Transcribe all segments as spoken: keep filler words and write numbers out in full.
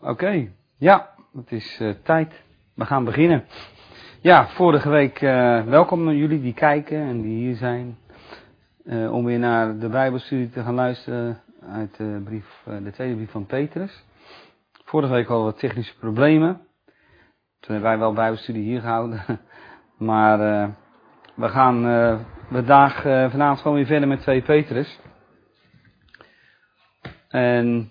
Oké, okay. Ja, het is uh, tijd. We gaan beginnen. Ja, vorige week uh, welkom aan jullie die kijken en die hier zijn. Uh, om weer naar de Bijbelstudie te gaan luisteren uit de, brief, uh, de tweede brief van Petrus. Vorige week hadden we wat technische problemen. Toen hebben wij wel Bijbelstudie hier gehouden. Maar uh, we gaan uh, vandaag, uh, vanavond gewoon weer verder met twee Petrus. En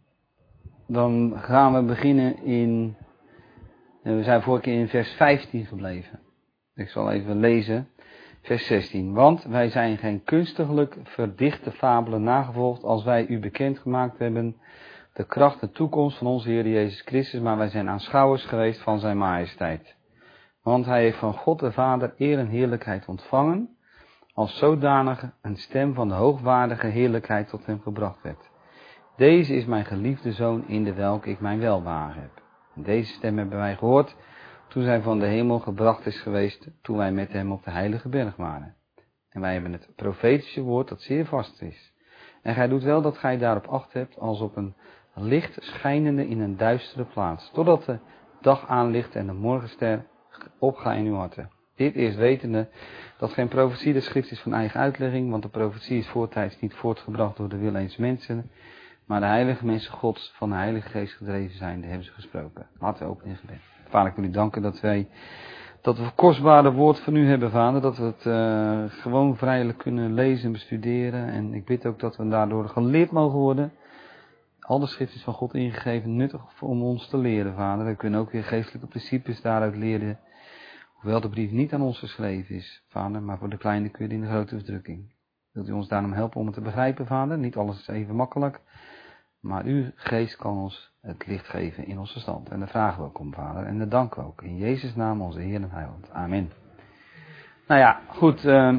dan gaan we beginnen in, we zijn vorige keer in vers vijftien gebleven. Ik zal even lezen, vers zestien. Want wij zijn geen kunstiglijk verdichte fabelen nagevolgd als wij u bekendgemaakt hebben de kracht en toekomst van onze Heer Jezus Christus, maar wij zijn aanschouwers geweest van zijn majesteit. Want hij heeft van God de Vader eer en heerlijkheid ontvangen, als zodanig een stem van de hoogwaardige heerlijkheid tot hem gebracht werd. Deze is mijn geliefde zoon in de welke ik mijn welbehagen heb. En deze stem hebben wij gehoord toen zij van de hemel gebracht is geweest, toen wij met hem op de heilige berg waren. En wij hebben het profetische woord dat zeer vast is. En gij doet wel dat gij daarop acht hebt als op een licht schijnende in een duistere plaats, totdat de dag aanlicht en de morgenster opgaat in uw harten. Dit eerst wetende dat geen profetie de schrift is van eigen uitlegging, want de profetie is voortijds niet voortgebracht door de wil eens mensen, maar de heilige mensen Gods van de Heilige Geest gedreven zijn, die hebben ze gesproken. Laten we open in gebed. Vader, ik wil u danken dat wij, dat we het kostbare woord van u hebben, Vader. Dat we het uh, gewoon vrijelijk kunnen lezen en bestuderen. En ik bid ook dat we daardoor geleerd mogen worden. Al de schrift is van God ingegeven, nuttig om ons te leren, Vader. We kunnen ook weer geestelijke principes daaruit leren. Hoewel de brief niet aan ons geschreven is, Vader, maar voor de kleine kun je in de grote verdrukking. Wilt u ons daarom helpen om het te begrijpen, Vader? Niet alles is even makkelijk. Maar uw geest kan ons het licht geven in onze stand. En daar vragen we ook om, Vader. En dat danken we ook. In Jezus' naam, onze Heer en Heiland. Amen. Nou ja, goed. Uh,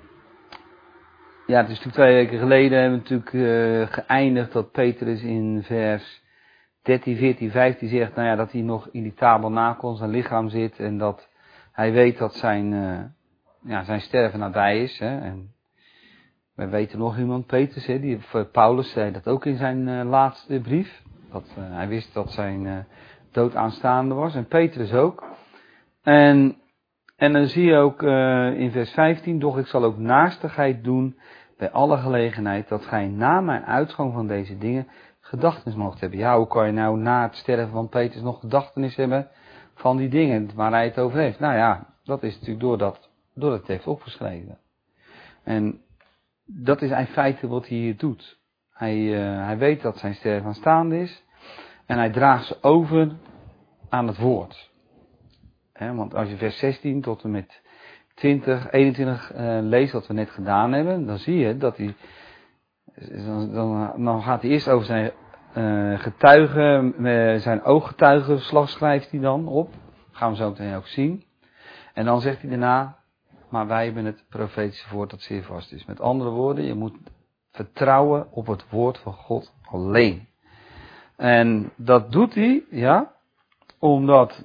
ja, het is natuurlijk twee weken geleden. Hebben we natuurlijk uh, geëindigd dat Petrus in vers dertien, veertien, vijftien zegt. Nou ja, dat hij nog in die tabernakel zijn lichaam zit. En dat hij weet dat zijn, uh, ja, zijn sterven nabij is. Hè, en wij weten nog iemand, Petrus, hè, die, Paulus zei dat ook in zijn uh, laatste brief. Dat, uh, hij wist dat zijn uh, dood aanstaande was. En Petrus ook. En, en dan zie je ook uh, in vers vijftien. Doch ik zal ook naastigheid doen bij alle gelegenheid. Dat gij na mijn uitgang van deze dingen gedachtenis mocht hebben. Ja, hoe kan je nou na het sterven van Petrus nog gedachtenis hebben van die dingen waar hij het over heeft? Nou ja, dat is natuurlijk doordat, doordat het heeft opgeschreven. En dat is in feite wat hij hier doet. Hij, uh, hij weet dat zijn sterven aanstaande is. En hij draagt ze over aan het woord. He, want als je vers zestien tot en met twintig, eenentwintig uh, leest wat we net gedaan hebben. Dan zie je dat hij. Dan, dan, dan gaat hij eerst over zijn uh, getuigen. Uh, zijn ooggetuigenverslag schrijft hij dan op. Dat gaan we zo meteen ook zien. En dan zegt hij daarna. Maar wij hebben het profetische woord dat zeer vast is. Met andere woorden, je moet vertrouwen op het woord van God alleen. En dat doet hij, ja, omdat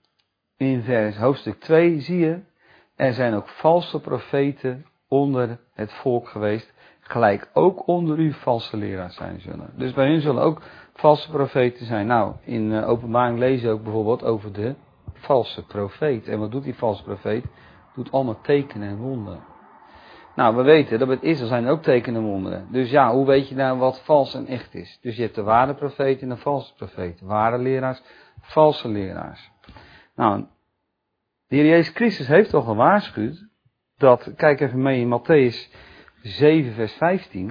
in vers hoofdstuk twee zie je, er zijn ook valse profeten onder het volk geweest, gelijk ook onder u valse leraars zijn zullen. Dus bij hun zullen ook valse profeten zijn. Nou, in uh, Openbaring lezen we ook bijvoorbeeld over de valse profeet. En wat doet die valse profeet? Doet allemaal tekenen en wonderen. Nou, we weten dat bij het Israël zijn ook tekenen en wonderen. Dus ja, hoe weet je nou wat vals en echt is? Dus je hebt de ware profeet en de valse profeet. Ware leraars, valse leraars. Nou, de Heer Jezus Christus heeft al gewaarschuwd dat, kijk even mee in Matthäus zeven vers vijftien.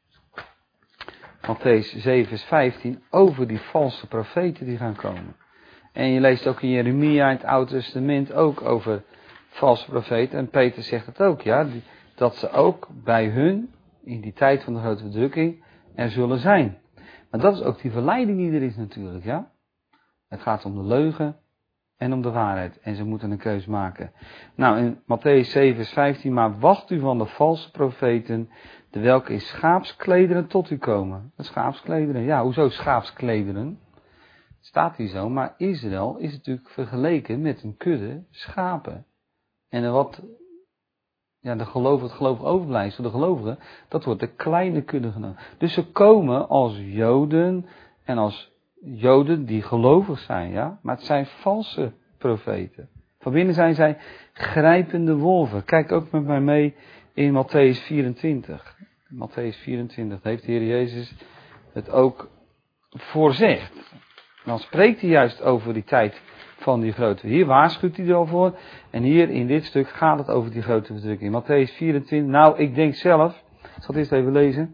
Matthäus zeven vers vijftien, over die valse profeten die gaan komen. En je leest ook in Jeremia in het Oude Testament ook over valse profeten. En Peter zegt het ook, ja, die, dat ze ook bij hun, in die tijd van de grote verdrukking, er zullen zijn. Maar dat is ook die verleiding die er is natuurlijk, ja. Het gaat om de leugen en om de waarheid. En ze moeten een keus maken. Nou, in Matthäus zeven vers vijftien, maar wacht u van de valse profeten, de welke in schaapsklederen tot u komen. Schaapsklederen, ja, hoezo schaapsklederen? Staat hier zo, maar Israël is natuurlijk vergeleken met een kudde schapen. En wat ja, de geloof, het geloof overblijft voor de gelovigen, dat wordt de kleine kudde genomen. Dus ze komen als Joden en als Joden die gelovig zijn, ja. Maar het zijn valse profeten. Van binnen zijn zij grijpende wolven. Kijk ook met mij mee in Mattheüs vierentwintig. Mattheüs vierentwintig, daar heeft de Heer Jezus het ook voorzegd. Dan spreekt hij juist over die tijd van die grote. Hier waarschuwt hij er al voor. En hier in dit stuk gaat het over die grote verdrukking. Mattheüs vierentwintig, nou ik denk zelf, ik zal het eerst even lezen.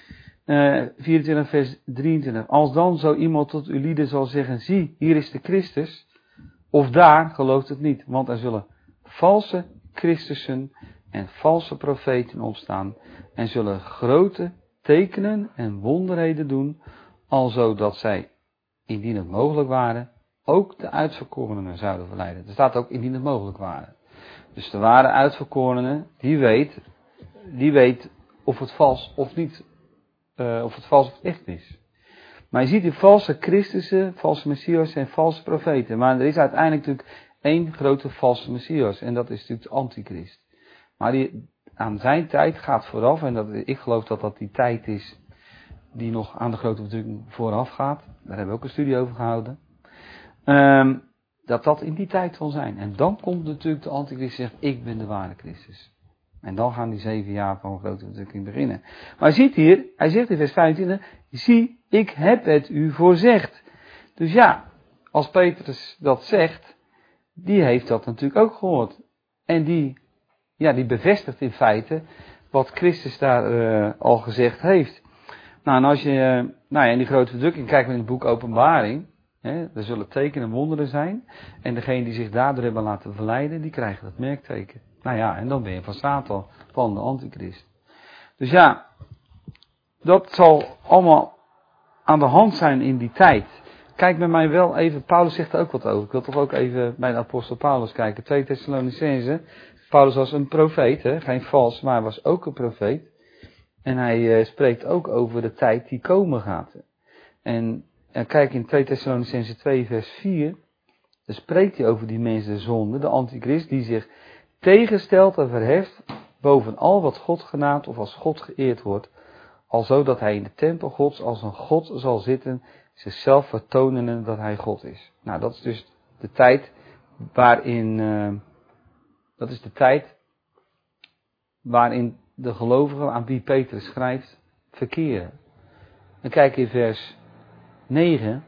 Uh, vierentwintig vers drieëntwintig. Als dan zo iemand tot uw lieden zal zeggen, zie, hier is de Christus. Of daar, gelooft het niet. Want er zullen valse Christussen en valse profeten opstaan. En zullen grote tekenen en wonderheden doen. Alzo dat zij, indien het mogelijk waren, ook de uitverkorenen zouden verleiden. Er staat ook indien het mogelijk waren. Dus de ware uitverkorenen, die weet, die weet of het vals of niet, uh, of het vals of echt is. Maar je ziet die valse Christussen, valse Messias en valse profeten. Maar er is uiteindelijk natuurlijk één grote valse Messias. En dat is natuurlijk de antichrist. Maar die aan zijn tijd gaat vooraf. En dat, ik geloof dat dat die tijd is die nog aan de grote verdrukking vooraf gaat. Daar hebben we ook een studie over gehouden. Um, dat dat in die tijd zal zijn. En dan komt natuurlijk de antichrist en zegt, ik ben de ware Christus. En dan gaan die zeven jaar van grote verdrukking beginnen. Maar je ziet hier, hij zegt in vers vijfentwintig, zie, ik heb het u voorzegd. Dus ja, als Petrus dat zegt, die heeft dat natuurlijk ook gehoord. En die, ja, die bevestigt in feite wat Christus daar uh, al gezegd heeft. Nou, en als je, uh, nou ja, in die grote verdrukking kijken we in het boek Openbaring. Hè, er zullen tekenen en wonderen zijn. En degene die zich daardoor hebben laten verleiden, die krijgen dat merkteken. Nou ja, en dan ben je van Satan, van de antichrist. Dus ja, dat zal allemaal aan de hand zijn in die tijd. Kijk met mij wel even, Paulus zegt er ook wat over. Ik wil toch ook even bij de apostel Paulus kijken. twee Thessalonicenzen. Paulus was een profeet, hè? Geen vals, maar was ook een profeet. En hij uh, spreekt ook over de tijd die komen gaat. En, en kijk in twee Thessalonicenzen twee vers vier. Dan spreekt hij over die mensen de zonde, de antichrist, die zich tegenstelt en verheft boven al wat God genaamt of als God geëerd wordt. Alzo dat hij in de tempel Gods als een God zal zitten, zichzelf vertonende dat hij God is. Nou, dat is dus de tijd waarin, uh, dat is de tijd waarin de gelovigen aan wie Petrus schrijft, verkeren. Dan kijk in vers negen.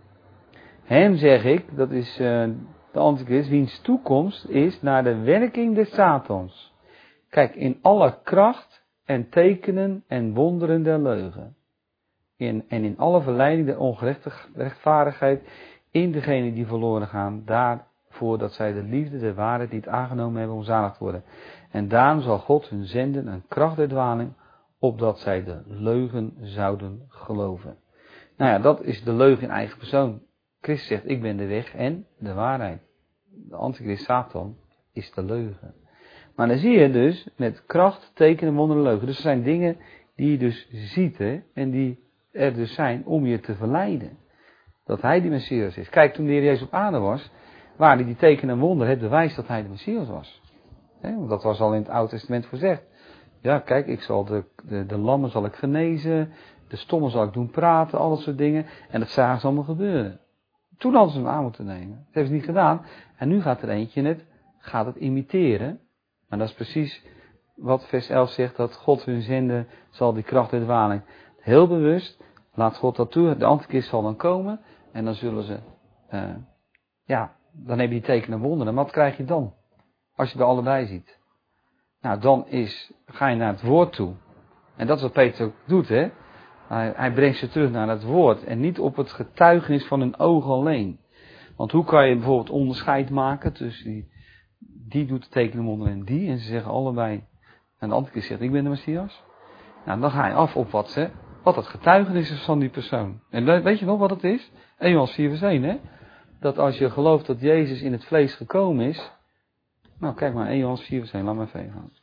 Hem zeg ik, dat is uh, de antichrist, wiens toekomst is naar de werking des Satans. Kijk, in alle kracht en tekenen en wonderen der leugen. In, en in alle verleiding der ongerechtvaardigheid in degenen die verloren gaan, daarvoor dat zij de liefde der waarheid niet aangenomen hebben om zalig te worden. En daarom zal God hun zenden een kracht der dwaling, opdat zij de leugen zouden geloven. Nou ja, dat is de leugen in eigen persoon. Christus zegt, ik ben de weg en de waarheid. De antichrist Satan is de leugen. Maar dan zie je dus met kracht, tekenen, wonderen, leugen. Dus er zijn dingen die je dus ziet, hè, en die er dus zijn om je te verleiden. Dat hij die Messias is. Kijk, toen de Heer Jezus op aarde was, waren die tekenen en wonderen het bewijs dat hij de Messias was. Hè, want dat was al in het Oude Testament voorzegd. Ja, kijk, ik zal de, de, de lammen zal ik genezen, de stommen zal ik doen praten, al dat soort dingen. En dat zagen ze allemaal gebeuren. Toen hadden ze hem aan moeten nemen. Dat heeft ze niet gedaan. En nu gaat er eentje net, gaat het imiteren. Maar dat is precies wat vers elf zegt, dat God hun zenden zal die kracht der dwaling. Heel bewust, laat God dat toe. De antichrist zal dan komen. En dan zullen ze, uh, ja, dan heb je die tekenen en wonderen. Maar wat krijg je dan? Als je er allebei ziet. Nou, dan is, ga je naar het woord toe. En dat is wat Peter ook doet, hè. Hij, hij brengt ze terug naar het woord. En niet op het getuigenis van hun ogen alleen. Want hoe kan je bijvoorbeeld onderscheid maken tussen die, die doet de tekenen en wonderen en die. En ze zeggen allebei, en de antichrist zegt, ik ben de Messias. Nou, dan ga je af op wat ze, wat het getuigenis is van die persoon. En weet je nog wat het is? Eerste Johannes vier vers één, hè. Dat als je gelooft dat Jezus in het vlees gekomen is. Nou, kijk maar, Eerste Johannes vier vers één, laat maar even gaan.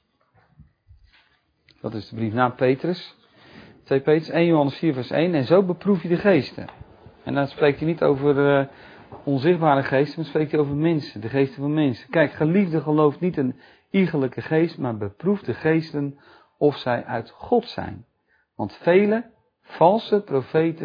Dat is de brief naar Petrus. twee Petrus, Eerste Johannes vier vers één. En zo beproef je de geesten. En dan spreekt hij niet over uh, onzichtbare geesten, maar spreekt hij over mensen, de geesten van mensen. Kijk, geliefde gelooft niet een iegelijke geest, maar beproef de geesten of zij uit God zijn. Want vele valse profeten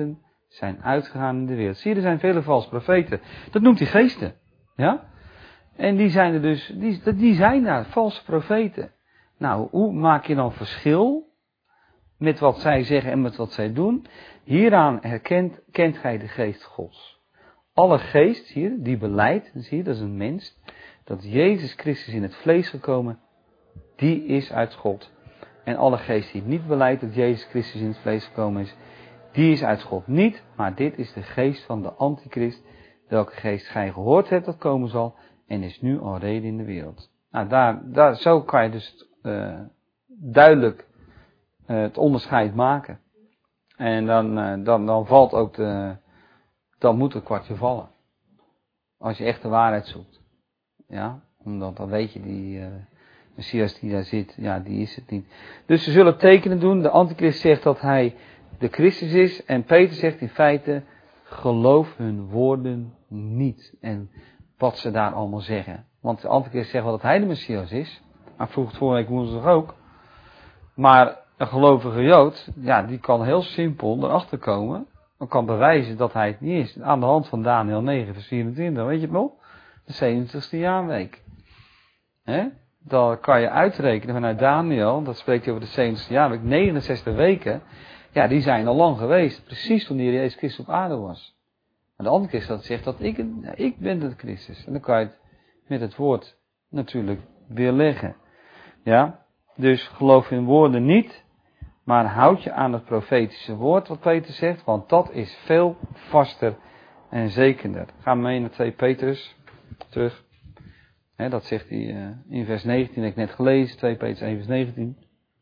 zijn uitgegaan in de wereld. Zie je, er zijn vele valse profeten. Dat noemt hij geesten. Ja? En die zijn er dus, die, die zijn daar, valse profeten. Nou, hoe maak je dan verschil met wat zij zeggen en met wat zij doen? Hieraan herkent, kent gij de geest Gods. Alle geest, zie je, die beleidt, zie je, dat is een mens, dat Jezus Christus in het vlees gekomen, die is uit God. En alle geest die niet beleidt dat Jezus Christus in het vlees gekomen is, die is uit God niet, maar dit is de geest van de antichrist, welke geest gij gehoord hebt dat komen zal, en is nu al reden in de wereld. Nou, daar, daar, zo kan je dus uh, duidelijk uh, het onderscheid maken. En dan, uh, dan, dan valt ook de, dan moet het kwartje vallen. Als je echt de waarheid zoekt. Ja, omdat dan weet je die uh, Messias die daar zit, ja, die is het niet. Dus ze zullen tekenen doen. De antichrist zegt dat hij de Christus is. En Peter zegt in feite, geloof hun woorden niet. En wat ze daar allemaal zeggen. Want de antichrist zegt wel dat hij de Messias is. Maar vroeg het vorige week woensdag ook. Maar een gelovige Jood, ja, die kan heel simpel erachter komen. En kan bewijzen dat hij het niet is. Aan de hand van Daniël negen vers vierentwintig, weet je het nog? De zeventigste jaarweek. He? Dan kan je uitrekenen vanuit Daniël, dat spreekt hij over de zeventigste jaarweek, negenenzestig weken. Ja, die zijn al lang geweest. Precies toen de Heer Jezus Christus op aarde was. Maar de andere Christus zegt dat ik, ja, ik ben de Christus. En dan kan je het met het woord natuurlijk weerleggen. Ja, dus geloof in woorden niet, maar houd je aan het profetische woord wat Peter zegt, want dat is veel vaster en zekerder. Gaan we mee naar twee Petrus, terug. He, dat zegt hij uh, in vers negentien, heb ik net gelezen, twee Petrus één vers negentien.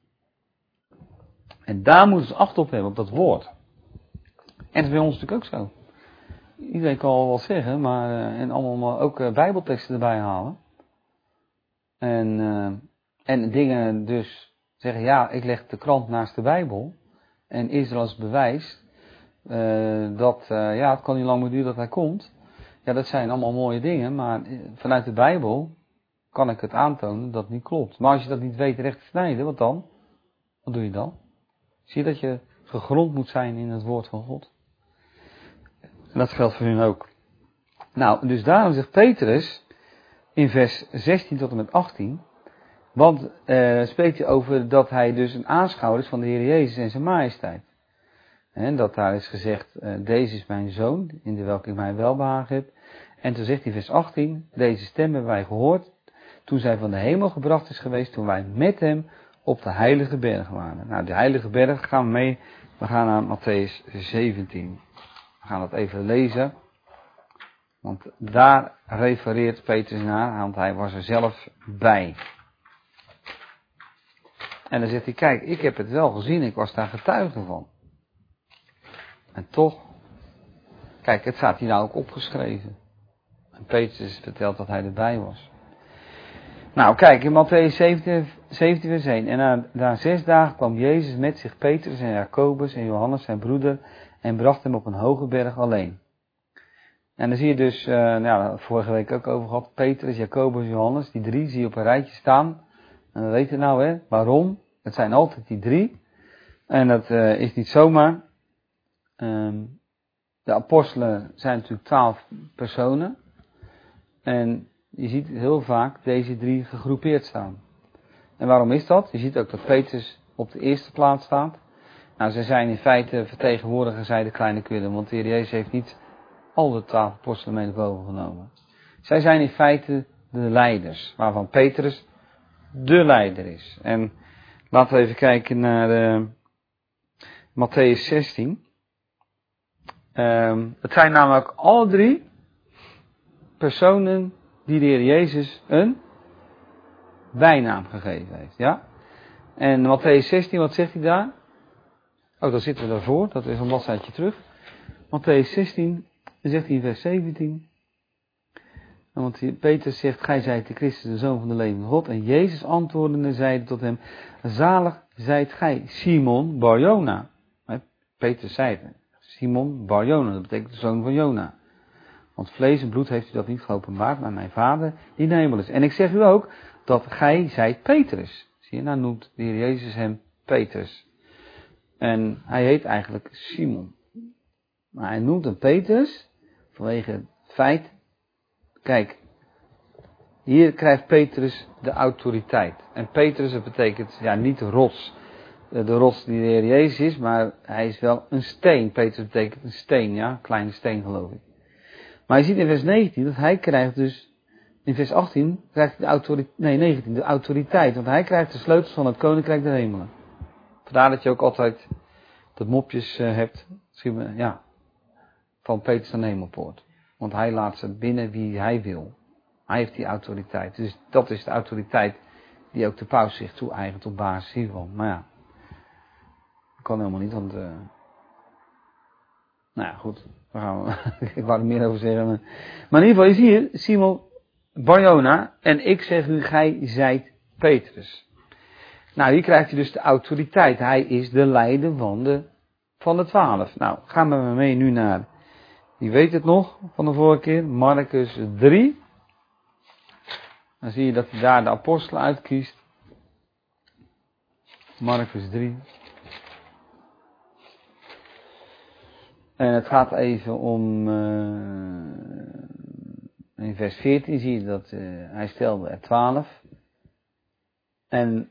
En daar moeten ze acht op hebben, op dat woord. En dat is bij ons natuurlijk ook zo. Iedereen kan al wat zeggen, maar uh, en allemaal ook uh, bijbelteksten erbij halen. En, uh, en dingen dus zeggen, ja, ik leg de krant naast de Bijbel. En Israël als bewijs uh, dat, uh, ja, het kan niet lang meer duren dat hij komt. Ja, dat zijn allemaal mooie dingen, maar vanuit de Bijbel kan ik het aantonen dat het niet klopt. Maar als je dat niet weet recht te snijden, wat dan? Wat doe je dan? Zie je dat je gegrond moet zijn in het woord van God? En dat geldt voor hun ook. Nou, dus daarom zegt Petrus in vers zestien tot en met achttien, want uh, spreekt hij over dat hij dus een aanschouwer is van de Heer Jezus en zijn majesteit. En dat daar is gezegd, uh, deze is mijn zoon, in de welke ik mij welbehagen heb. En toen zegt hij vers achttien, deze stem hebben wij gehoord, toen zij van de hemel gebracht is geweest, toen wij met hem op de heilige berg waren. Nou, de heilige berg gaan we mee, we gaan naar Mattheüs zeventien. We gaan dat even lezen, want daar refereert Petrus naar, want hij was er zelf bij. En dan zegt hij, kijk, ik heb het wel gezien, ik was daar getuige van. En toch, kijk, het staat hier nou ook opgeschreven. En Petrus vertelt dat hij erbij was. Nou, kijk, in Mattheüs zeventien, zeventien vers één. En na, na zes dagen kwam Jezus met zich Petrus en Jacobus en Johannes zijn broeder en bracht hem op een hoge berg alleen. En dan zie je dus, uh, nou, vorige week ook over gehad, Petrus, Jacobus, Johannes, die drie zie je op een rijtje staan. En we weten nou, hè, waarom? Het zijn altijd die drie. En dat uh, is niet zomaar. Um, de apostelen zijn natuurlijk twaalf personen. En je ziet heel vaak deze drie gegroepeerd staan. En waarom is dat? Je ziet ook dat Petrus op de eerste plaats staat. Nou, ze zijn in feite vertegenwoordigen zij de kleine kudde. Want de Heer Jezus heeft niet al de twaalf apostelen mee naar boven genomen. Zij zijn in feite de leiders. Waarvan Petrus de leider is. En laten we even kijken naar uh, Mattheüs zestien. Um, het zijn namelijk alle drie personen die de Heer Jezus een bijnaam gegeven heeft. Ja? En Mattheüs zestien, wat zegt hij daar? Oh, daar zitten we daarvoor. Dat is een bladzijtje terug. Mattheüs zestien, dan zegt hij in vers zeventien. Want Petrus zegt, gij zijt de Christus, de Zoon van de levende God. En Jezus antwoordende zeide tot hem, zalig zijt gij, Simon Bar-Jona. Petrus zei het, Simon Bar-Jona, dat betekent de zoon van Jona. Want vlees en bloed heeft u dat niet geopenbaard, maar mijn Vader die in de hemel is. En ik zeg u ook, dat gij zijt Petrus. Zie je, nou noemt de Heer Jezus hem Petrus. En hij heet eigenlijk Simon. Maar hij noemt hem Petrus vanwege het feit, kijk, hier krijgt Petrus de autoriteit. En Petrus, dat betekent, ja, niet de rots, de rots die de Heer Jezus is, maar hij is wel een steen. Petrus betekent een steen, ja, een kleine steen geloof ik. Maar je ziet in vers negentien dat hij krijgt dus, in vers achttien krijgt hij de autoriteit, nee negentien, de autoriteit. Want hij krijgt de sleutels van het koninkrijk der hemelen. Vandaar dat je ook altijd dat mopjes uh, hebt, misschien, ja, van Petrus aan de hemelpoort. Want hij laat ze binnen wie hij wil. Hij heeft die autoriteit. Dus dat is de autoriteit die ook de paus zich toe-eigent op basis hiervan. Maar ja, dat kan helemaal niet, want... Uh, nou ja, goed. Daar gaan we. Ik wou er meer over zeggen. Maar, maar in ieder geval is hier Simon Barjona. En ik zeg u, gij zijt Petrus. Nou, hier krijgt hij dus de autoriteit. Hij is de leider van de, van de twaalf. Nou, gaan we mee nu naar... Wie weet het nog van de vorige keer? Marcus drie. Dan zie je dat hij daar de apostelen uitkiest. Marcus drie. En het gaat even om... Uh, in vers veertien zie je dat uh, hij stelde er twaalf. En...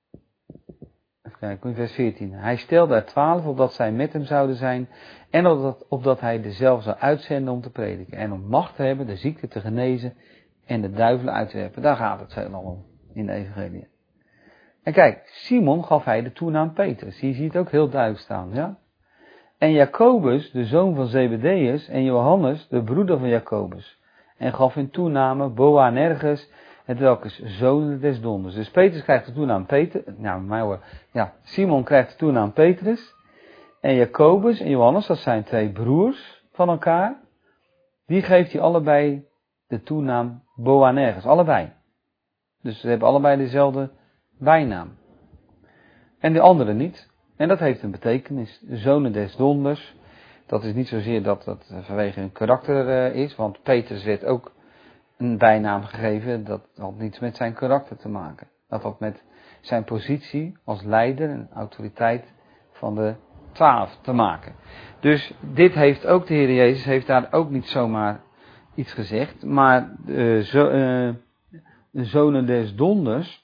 Even kijken, in vers veertien. Hij stelde er twaalf opdat zij met hem zouden zijn. En opdat, opdat hij dezelfde zou uitzenden om te prediken. En om macht te hebben de ziekte te genezen. En de duivelen uit te werpen. Daar gaat het veelal om in de evangelie. En kijk, Simon gaf hij de toenaam Petrus. Hier zie je het ook heel duidelijk staan, ja. En Jacobus, de zoon van Zebedeus, en Johannes, de broeder van Jacobus. En gaf hun toename Boanerges, het welke zonen des donders. Dus Petrus krijgt de toenaam Peter, nou, mij hoor, ja, Simon krijgt de toenaam Petrus. En Jacobus en Johannes, dat zijn twee broers van elkaar. Die geeft hij allebei de toenaam Boanerges, allebei. Dus ze hebben allebei dezelfde bijnaam. En de andere niet. En dat heeft een betekenis. De zonen des donders. Dat is niet zozeer dat dat vanwege hun karakter is. Want Petrus werd ook een bijnaam gegeven. Dat had niets met zijn karakter te maken. Dat had met zijn positie als leider en autoriteit van de twaalf te maken. Dus dit heeft ook de Heer Jezus, heeft daar ook niet zomaar iets gezegd. Maar uh, zo, uh, de zonen des donders.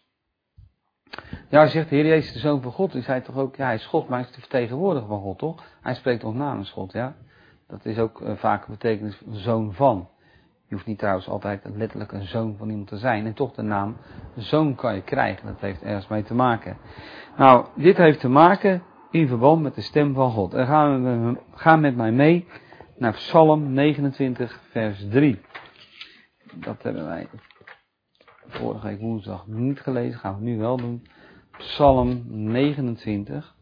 Ja, zegt de Heer Jezus de Zoon van God. Is hij toch ook, ja, hij is God, maar hij is de vertegenwoordiger van God, toch? Hij spreekt ons namens God, ja. Dat is ook uh, vaak een betekenis van zoon van. Je hoeft niet trouwens altijd letterlijk een zoon van iemand te zijn. En toch de naam zoon kan je krijgen. Dat heeft ergens mee te maken. Nou, dit heeft te maken in verband met de stem van God. En gaan we gaan met mij mee naar Psalm negenentwintig, vers drie. Dat hebben wij vorige week woensdag niet gelezen. Gaan we nu wel doen. Psalm negenentwintig,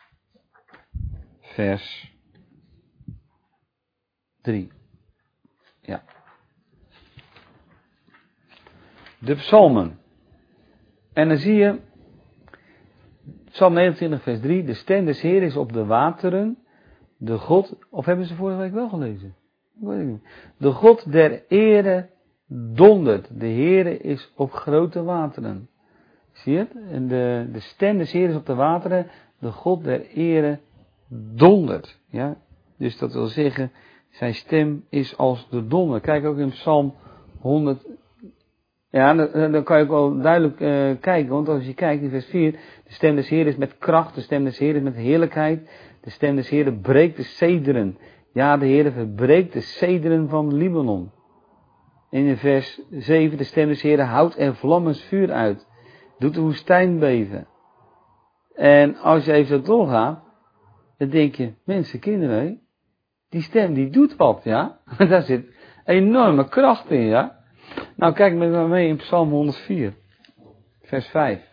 vers drie. Ja. De psalmen. En dan zie je, Psalm negenentwintig, vers drie. De stem des Heer is op de wateren. De God, of hebben ze vorige week wel gelezen? Ik weet het niet. De God der ere dondert. De Heere is op grote wateren. Zie je het? En de, de stem des Heer is op de wateren. De God der ere dondert. Ja? Dus dat wil zeggen, zijn stem is als de donder. Kijk ook in Psalm honderd. Ja, dan, dan kan je ook wel duidelijk uh, kijken. Want als je kijkt in vers vier. De stem des Heer is met kracht. De stem des Heer is met heerlijkheid. De stem des Heer breekt de cederen. Ja, de Heer verbreekt de cederen van Libanon. In vers zeven. De stem des Heer houdt er vlammens vuur uit. Doet de woestijn beven. En als je even zo doorgaat. Dan denk je, mensen, kinderen. Die stem die doet wat, ja. Daar zit enorme kracht in, ja. Nou, kijk met me mee in Psalm honderdvier, vers vijf.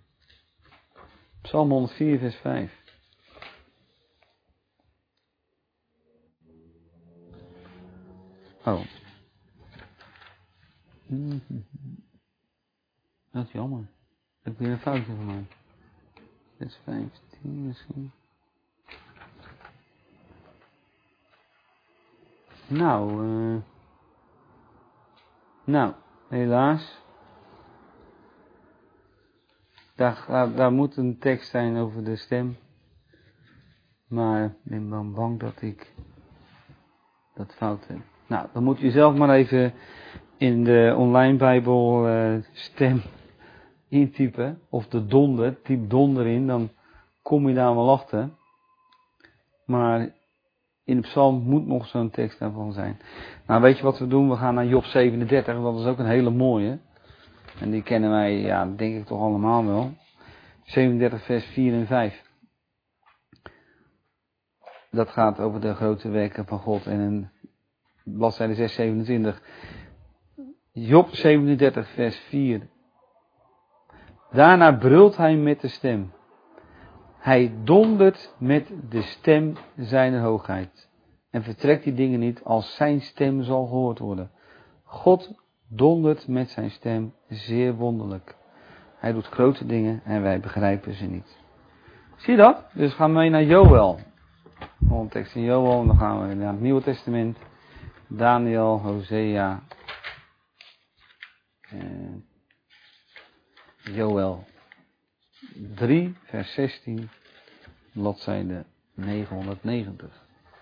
Psalm honderdvier, vers vijf. Oh. Dat is jammer. Ik heb weer een foutje gemaakt. Vers vijftien misschien. Nou, uh, nou, helaas. Daar, daar, daar moet een tekst zijn over de stem. Maar ik ben dan bang dat ik dat fout heb. Nou, dan moet u zelf maar even in de online Bijbel uh, stem intypen. Of de donder, typ donder in, dan kom je daar wel achter. Maar in de psalm moet nog zo'n tekst daarvan zijn. Nou, weet je wat we doen? We gaan naar Job zevenendertig, dat is ook een hele mooie. En die kennen wij, ja, denk ik toch allemaal wel. zevenendertig vers vier en vijf. Dat gaat over de grote werken van God. En in bladzijde zes zevenentwintig. Job zevenendertig vers vier. Daarna brult hij met de stem. Hij dondert met de stem zijner hoogheid. En vertrekt die dingen niet als zijn stem zal gehoord worden. God dondert met zijn stem zeer wonderlijk. Hij doet grote dingen en wij begrijpen ze niet. Zie je dat? Dus gaan we mee naar Joël. Nog een tekst in Joël. Dan gaan we naar het Nieuwe Testament. Daniel, Hosea. En Joël drie, vers zestien. Bladzijde negenhonderdnegentig.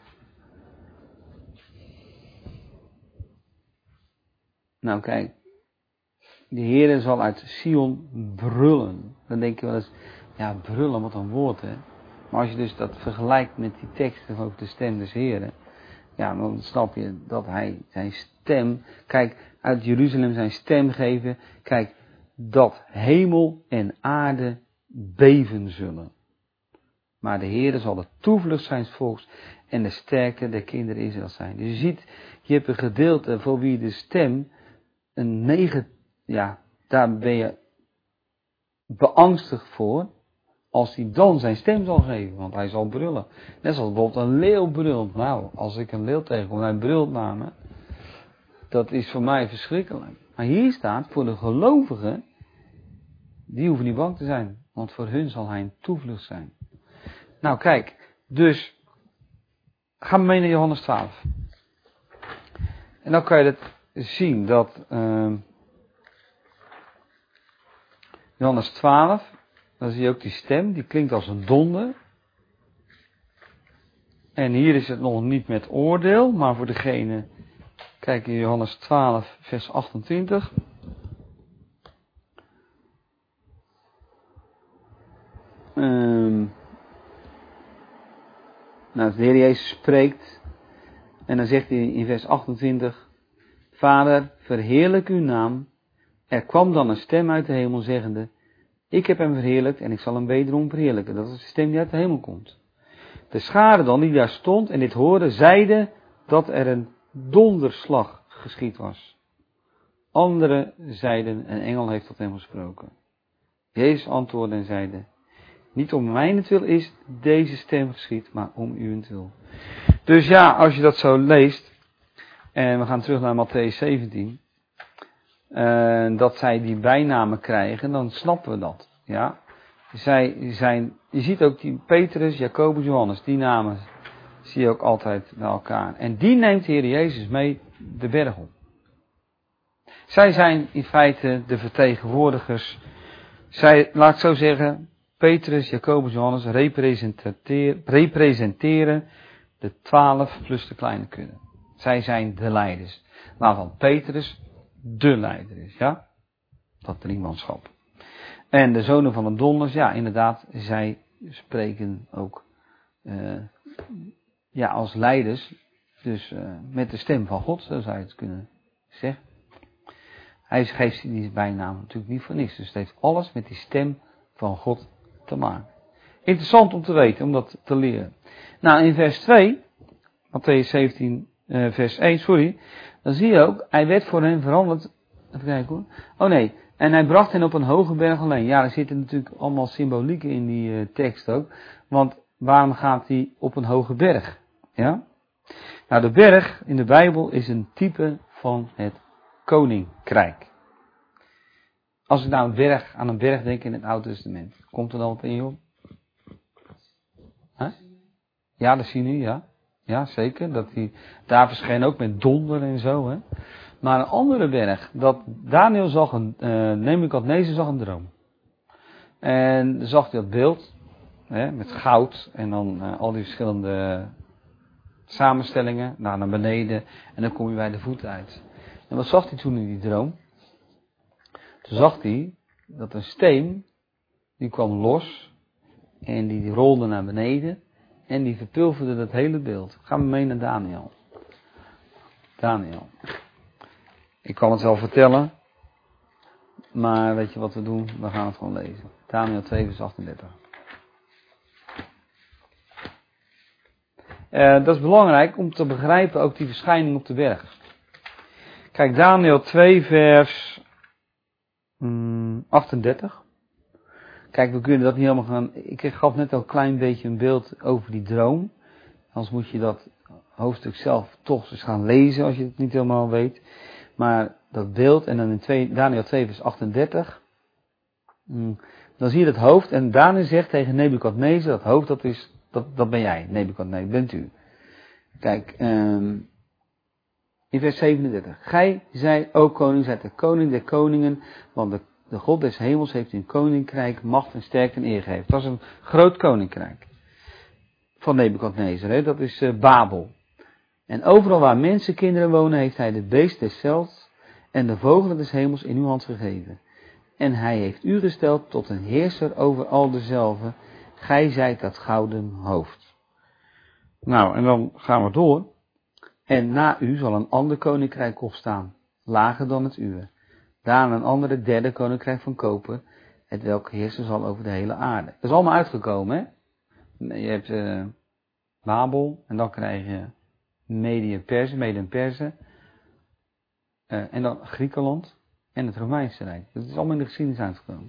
Nou kijk. De Heere zal uit Sion brullen. Dan denk je wel eens, ja, brullen, wat een woord, hè. Maar als je dus dat vergelijkt met die teksten over de stem des Heeren, ja, dan snap je dat hij zijn stem, kijk, uit Jeruzalem zijn stem geven, kijk, dat hemel en aarde beven zullen. Maar de Heere zal de toevlucht zijn volks en de sterkte der kinderen Israël zijn. Dus je ziet, je hebt een gedeelte voor wie de stem een negen, ja, daar ben je beangstigd voor, als hij dan zijn stem zal geven, want hij zal brullen. Net zoals bijvoorbeeld een leeuw brult. Nou, als ik een leeuw tegenkom en hij brult naar me, dat is voor mij verschrikkelijk. Maar hier staat, voor de gelovigen, die hoeven niet bang te zijn, want voor hun zal hij een toevlucht zijn. Nou kijk, dus, gaan we mee naar Johannes twaalf. En dan kan je het zien, dat uh, Johannes twaalf, dan zie je ook die stem, die klinkt als een donder. En hier is het nog niet met oordeel, maar voor degene, kijk in Johannes twaalf, vers achtentwintig. Um, nou, de Heer Jezus spreekt, en dan zegt hij in vers achtentwintig, Vader, verheerlijk uw naam. Er kwam dan een stem uit de hemel zeggende, ik heb hem verheerlijkt en ik zal hem wederom verheerlijken. Dat is de stem die uit de hemel komt. De schare dan die daar stond en dit hoorde, zeiden dat er een donderslag geschied was. Anderen zeiden, een engel heeft tot hem gesproken. Jezus antwoordde en zeide, niet om mijnentwil is deze stem geschied, maar om uwentwil. Dus ja, als je dat zo leest, en we gaan terug naar Matthäus zeventien, Uh, dat zij die bijnamen krijgen, dan snappen we dat. Ja? Zij zijn, je ziet ook die Petrus, Jacobus, Johannes, die namen zie je ook altijd bij elkaar. En die neemt de Heer Jezus mee de berg op. Zij zijn in feite de vertegenwoordigers. Zij, laat ik zo zeggen, Petrus, Jacobus, Johannes representeren, representeren de twaalf plus de kleine kudde. Zij zijn de leiders. Waarvan Petrus de leider is, ja? Dat driemanschap. En de zonen van de donders, ja, inderdaad, zij spreken ook, uh, ja, als leiders, dus uh, met de stem van God, zo zou je het kunnen zeggen. Hij geeft die bijnaam natuurlijk niet voor niks, dus het heeft alles met die stem van God te maken. Interessant om te weten, om dat te leren. Nou, in vers twee, Matthäus zeventien, uh, vers één, sorry, dan zie je ook, hij werd voor hen veranderd. Even kijken hoor. Oh nee, en hij bracht hen op een hoge berg alleen. Ja, er zitten natuurlijk allemaal symbolieken in die uh, tekst ook. Want waarom gaat hij op een hoge berg? Ja? Nou, de berg in de Bijbel is een type van het koninkrijk. Als ik nou een berg, aan een berg denk in het Oude Testament, komt er dan wat in je op? Huh? Ja, dat zie je nu, ja. Ja, zeker. Dat die, daar verscheen ook met donder en zo, hè. Maar een andere berg, dat Daniel zag een, uh, Nebukadnezar zag een droom. En zag hij dat beeld, hè, met goud en dan uh, al die verschillende samenstellingen, nou naar beneden en dan kom je bij de voeten uit. En wat zag hij toen in die droom? Toen zag hij dat een steen, die kwam los en die rolde naar beneden en die verpulverde dat hele beeld. Gaan we mee naar Daniel. Daniel. Ik kan het wel vertellen, maar weet je wat we doen? We gaan het gewoon lezen. Daniel twee vers achtendertig. Uh, dat is belangrijk om te begrijpen ook die verschijning op de berg. Kijk, Daniel twee vers mm, achtendertig. Kijk, we kunnen dat niet helemaal gaan... Ik gaf net al een klein beetje een beeld over die droom. Anders moet je dat hoofdstuk zelf toch eens gaan lezen als je het niet helemaal weet. Maar dat beeld, en dan in twee, Daniel twee vers achtendertig. Mm, dan zie je het hoofd en Daniel zegt tegen Nebukadnezar, dat hoofd dat is... Dat, dat ben jij, Nebukadnezar, bent u. Kijk, um, in vers zevenendertig. Gij zij, o koning, zijt de koning der koningen, want de, de God des hemels heeft u een koninkrijk, macht en sterkte en eer gegeven. Dat is een groot koninkrijk van Nebukadnezar, hè? Dat is uh, Babel. En overal waar mensen, kinderen wonen, heeft hij de beest des velds en de vogelen des hemels in uw hand gegeven. En hij heeft u gesteld tot een heerser over al dezelve. Gij zijt dat gouden hoofd. Nou, en dan gaan we door. En na u zal een ander koninkrijk opstaan, lager dan het uwe. Daarna een andere derde koninkrijk van koper, het welke heersen zal over de hele aarde. Dat is allemaal uitgekomen, hè? Je hebt uh, Babel, en dan krijg je Medië Persen, Mede en Persen. Uh, en dan Griekenland en het Romeinse Rijk. Dat is allemaal in de geschiedenis uitgekomen.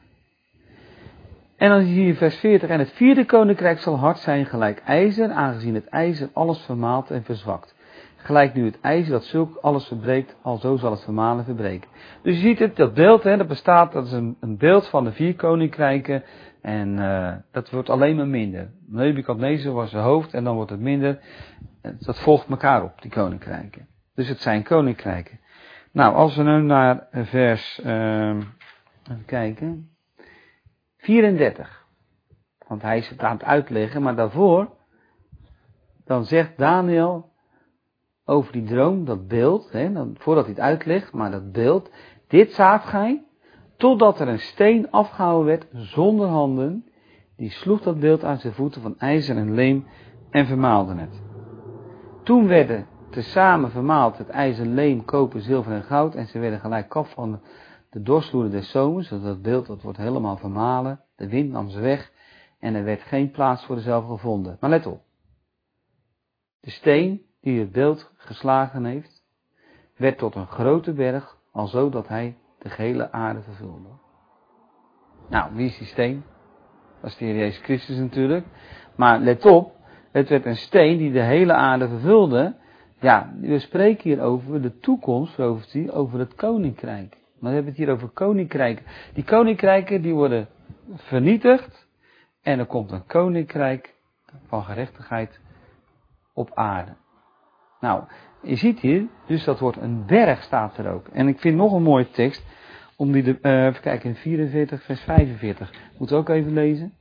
En dan zie je vers veertig. En het vierde koninkrijk zal hard zijn gelijk ijzer, aangezien het ijzer alles vermaalt en verzwakt. Gelijk nu het ijzer dat zulk alles verbreekt, alzo zal het vermalen verbreken. Dus je ziet het, dat beeld, hè, dat bestaat, dat is een, een beeld van de vier koninkrijken. En uh, dat wordt alleen maar minder. Nebukadnezar was zijn hoofd en dan wordt het minder. Dat volgt elkaar op, die koninkrijken. Dus het zijn koninkrijken. Nou, als we nu naar vers, uh, even kijken... vierendertig. Want hij is het aan het uitleggen, maar daarvoor, dan zegt Daniel over die droom, dat beeld, hè, dan, voordat hij het uitlegt, maar dat beeld, dit zaagt gij, totdat er een steen afgehouden werd zonder handen, die sloeg dat beeld aan zijn voeten van ijzer en leem en vermaalde het. Toen werden tezamen vermaald het ijzer, leem, koper, zilver en goud, en ze werden gelijk kaf van de dorsvloeren des zomers, dus dat beeld dat wordt helemaal vermalen, de wind nam ze weg en er werd geen plaats voor dezelfde gevonden. Maar let op, de steen die het beeld geslagen heeft, werd tot een grote berg, alzo dat hij de gehele aarde vervulde. Nou, wie is die steen? Dat is de Heer Jezus Christus natuurlijk. Maar let op, het werd een steen die de hele aarde vervulde. Ja, we spreken hier over de toekomst, profetie, over het koninkrijk. Maar we hebben het hier over koninkrijken. Die koninkrijken die worden vernietigd en er komt een koninkrijk van gerechtigheid op aarde. Nou, je ziet hier, dus dat wordt een berg staat er ook. En ik vind nog een mooie tekst, om die, de, uh, even kijken, in vierenveertig vers vijfenveertig. Moeten we ook even lezen.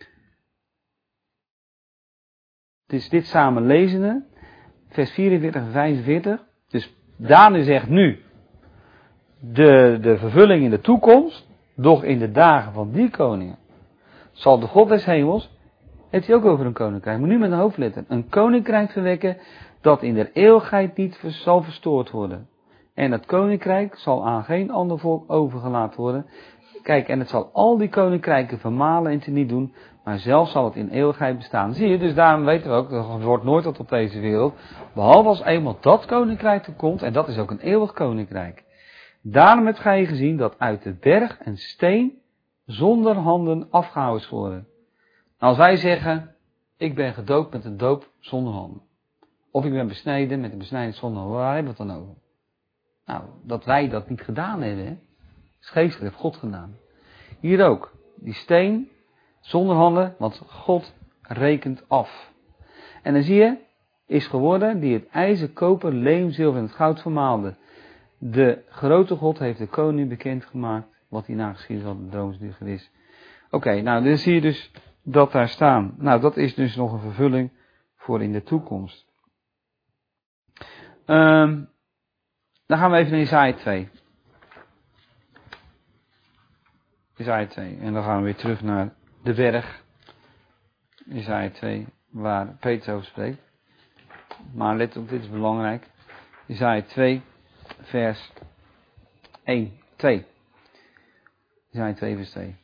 Het is dit samen lezende, vers vierenveertig en vijfenveertig. Dus Daniel zegt nu, de, de vervulling in de toekomst, doch in de dagen van die koningen, zal de God des hemels, heeft hij ook over een koninkrijk, maar nu met een hoofdletter, een koninkrijk verwekken, dat in der eeuwigheid niet zal verstoord worden. En dat koninkrijk zal aan geen ander volk overgelaten worden. Kijk, en het zal al die koninkrijken vermalen en te niet doen, maar zelf zal het in eeuwigheid bestaan. Zie je, dus daarom weten we ook, er wordt nooit wat op deze wereld, behalve als eenmaal dat koninkrijk er komt, en dat is ook een eeuwig koninkrijk. Daarom hebt gij gezien dat uit de berg een steen zonder handen afgehouden is worden. Als wij zeggen, ik ben gedoopt met een doop zonder handen. Of ik ben besneden met een besnijdenis zonder handen. Waar hebben we het dan over? Nou, dat wij dat niet gedaan hebben, hè. Is geestelijk, heeft God gedaan. Hier ook, die steen zonder handen, want God rekent af. En dan zie je, is geworden die het ijzer, koper, leem, zilver en het goud vermaalde. De grote God heeft de koning bekendgemaakt, wat hierna geschieden zal, de droomsdieger is. Oké, okay, nou dan zie je dus dat daar staan. Nou, dat is dus nog een vervulling voor in de toekomst. Um, dan gaan we even naar Jesaja twee. Jesaja twee. En dan gaan we weer terug naar de berg. Jesaja twee, waar Petrus over spreekt. Maar let op, dit is belangrijk. Jesaja twee, vers één, twee. Jesaja twee, vers twee.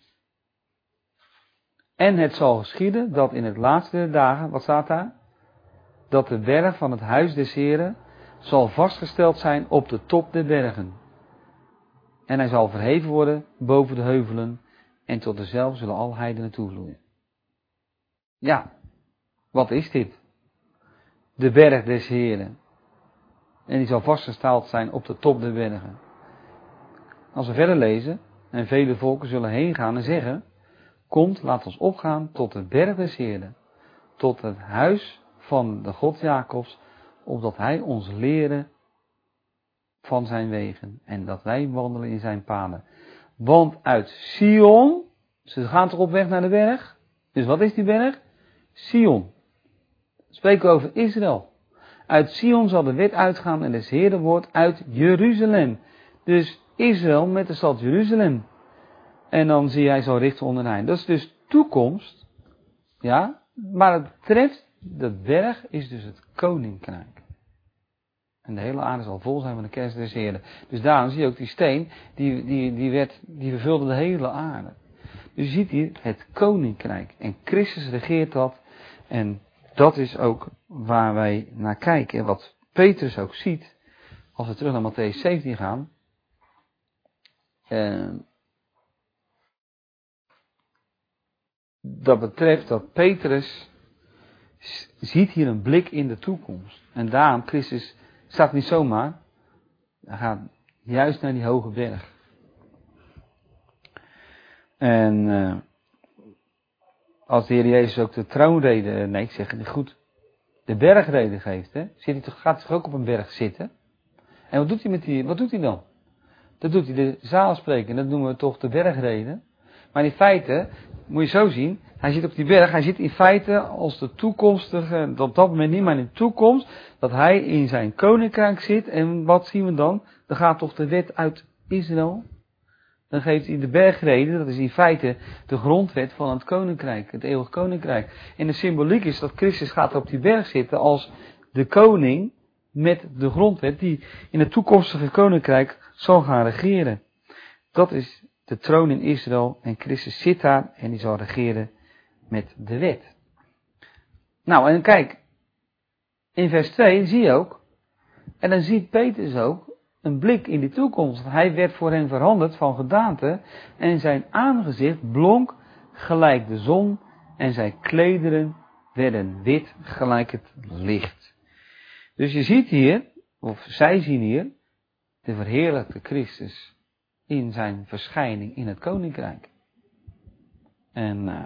En het zal geschieden dat in het laatste der dagen, wat staat daar? Dat de berg van het huis des Heren zal vastgesteld zijn op de top der bergen. En hij zal verheven worden boven de heuvelen. En tot dezelfde zullen al heidenen toevloeien. Ja, wat is dit? De berg des Heren. En die zal vastgesteld zijn op de top der bergen. Als we verder lezen, en vele volken zullen heen gaan en zeggen, komt, laat ons opgaan tot de berg des Heren, tot het huis van de God Jacobs, opdat hij ons leren van zijn wegen en dat wij wandelen in zijn paden. Want uit Sion, ze gaan toch op weg naar de berg? Dus wat is die berg? Sion. Spreken we over Israël. Uit Sion zal de wet uitgaan en des Heeren woord uit Jeruzalem. Dus Israël met de stad Jeruzalem. En dan zie hij zo richten onder Hein. Dat is dus toekomst. Ja, maar het betreft, de berg is dus het koninkrijk. En de hele aarde zal vol zijn van de kerst des Heeren. Dus daarom zie je ook die steen, die, die, die, werd, die vervulde de hele aarde. Dus je ziet hier het koninkrijk. En Christus regeert dat. En dat is ook waar wij naar kijken. En wat Petrus ook ziet, als we terug naar Mattheüs zeventien gaan. Eh, dat betreft dat Petrus ziet hier een blik in de toekomst. En daarom, Christus staat niet zomaar. Hij gaat juist naar die hoge berg. En uh, als de Heer Jezus ook de troonrede, nee ik zeg het niet goed, de bergrede geeft, hè, zit hij toch, gaat hij toch ook op een berg zitten? En wat doet hij met die, wat doet hij dan? Dat doet hij de zaalspreken, dat noemen we toch de bergrede. Maar in feite, moet je zo zien, hij zit op die berg, hij zit in feite als de toekomstige, op dat moment niet, maar in de toekomst, dat hij in zijn koninkrijk zit. En wat zien we dan? Dan gaat toch de wet uit Israël. Dan geeft hij de bergrede, dat is in feite de grondwet van het koninkrijk, het eeuwig koninkrijk. En de symboliek is dat Christus gaat op die berg zitten als de koning met de grondwet die in het toekomstige koninkrijk zal gaan regeren. Dat is de troon in Israël en Christus zit daar en die zal regeren met de wet. Nou en kijk, in vers twee zie je ook, en dan ziet Petrus ook, een blik in de toekomst. Hij werd voor hen veranderd van gedaante en zijn aangezicht blonk gelijk de zon en zijn klederen werden wit gelijk het licht. Dus je ziet hier, of zij zien hier, de verheerlijkte Christus in zijn verschijning in het koninkrijk. En uh,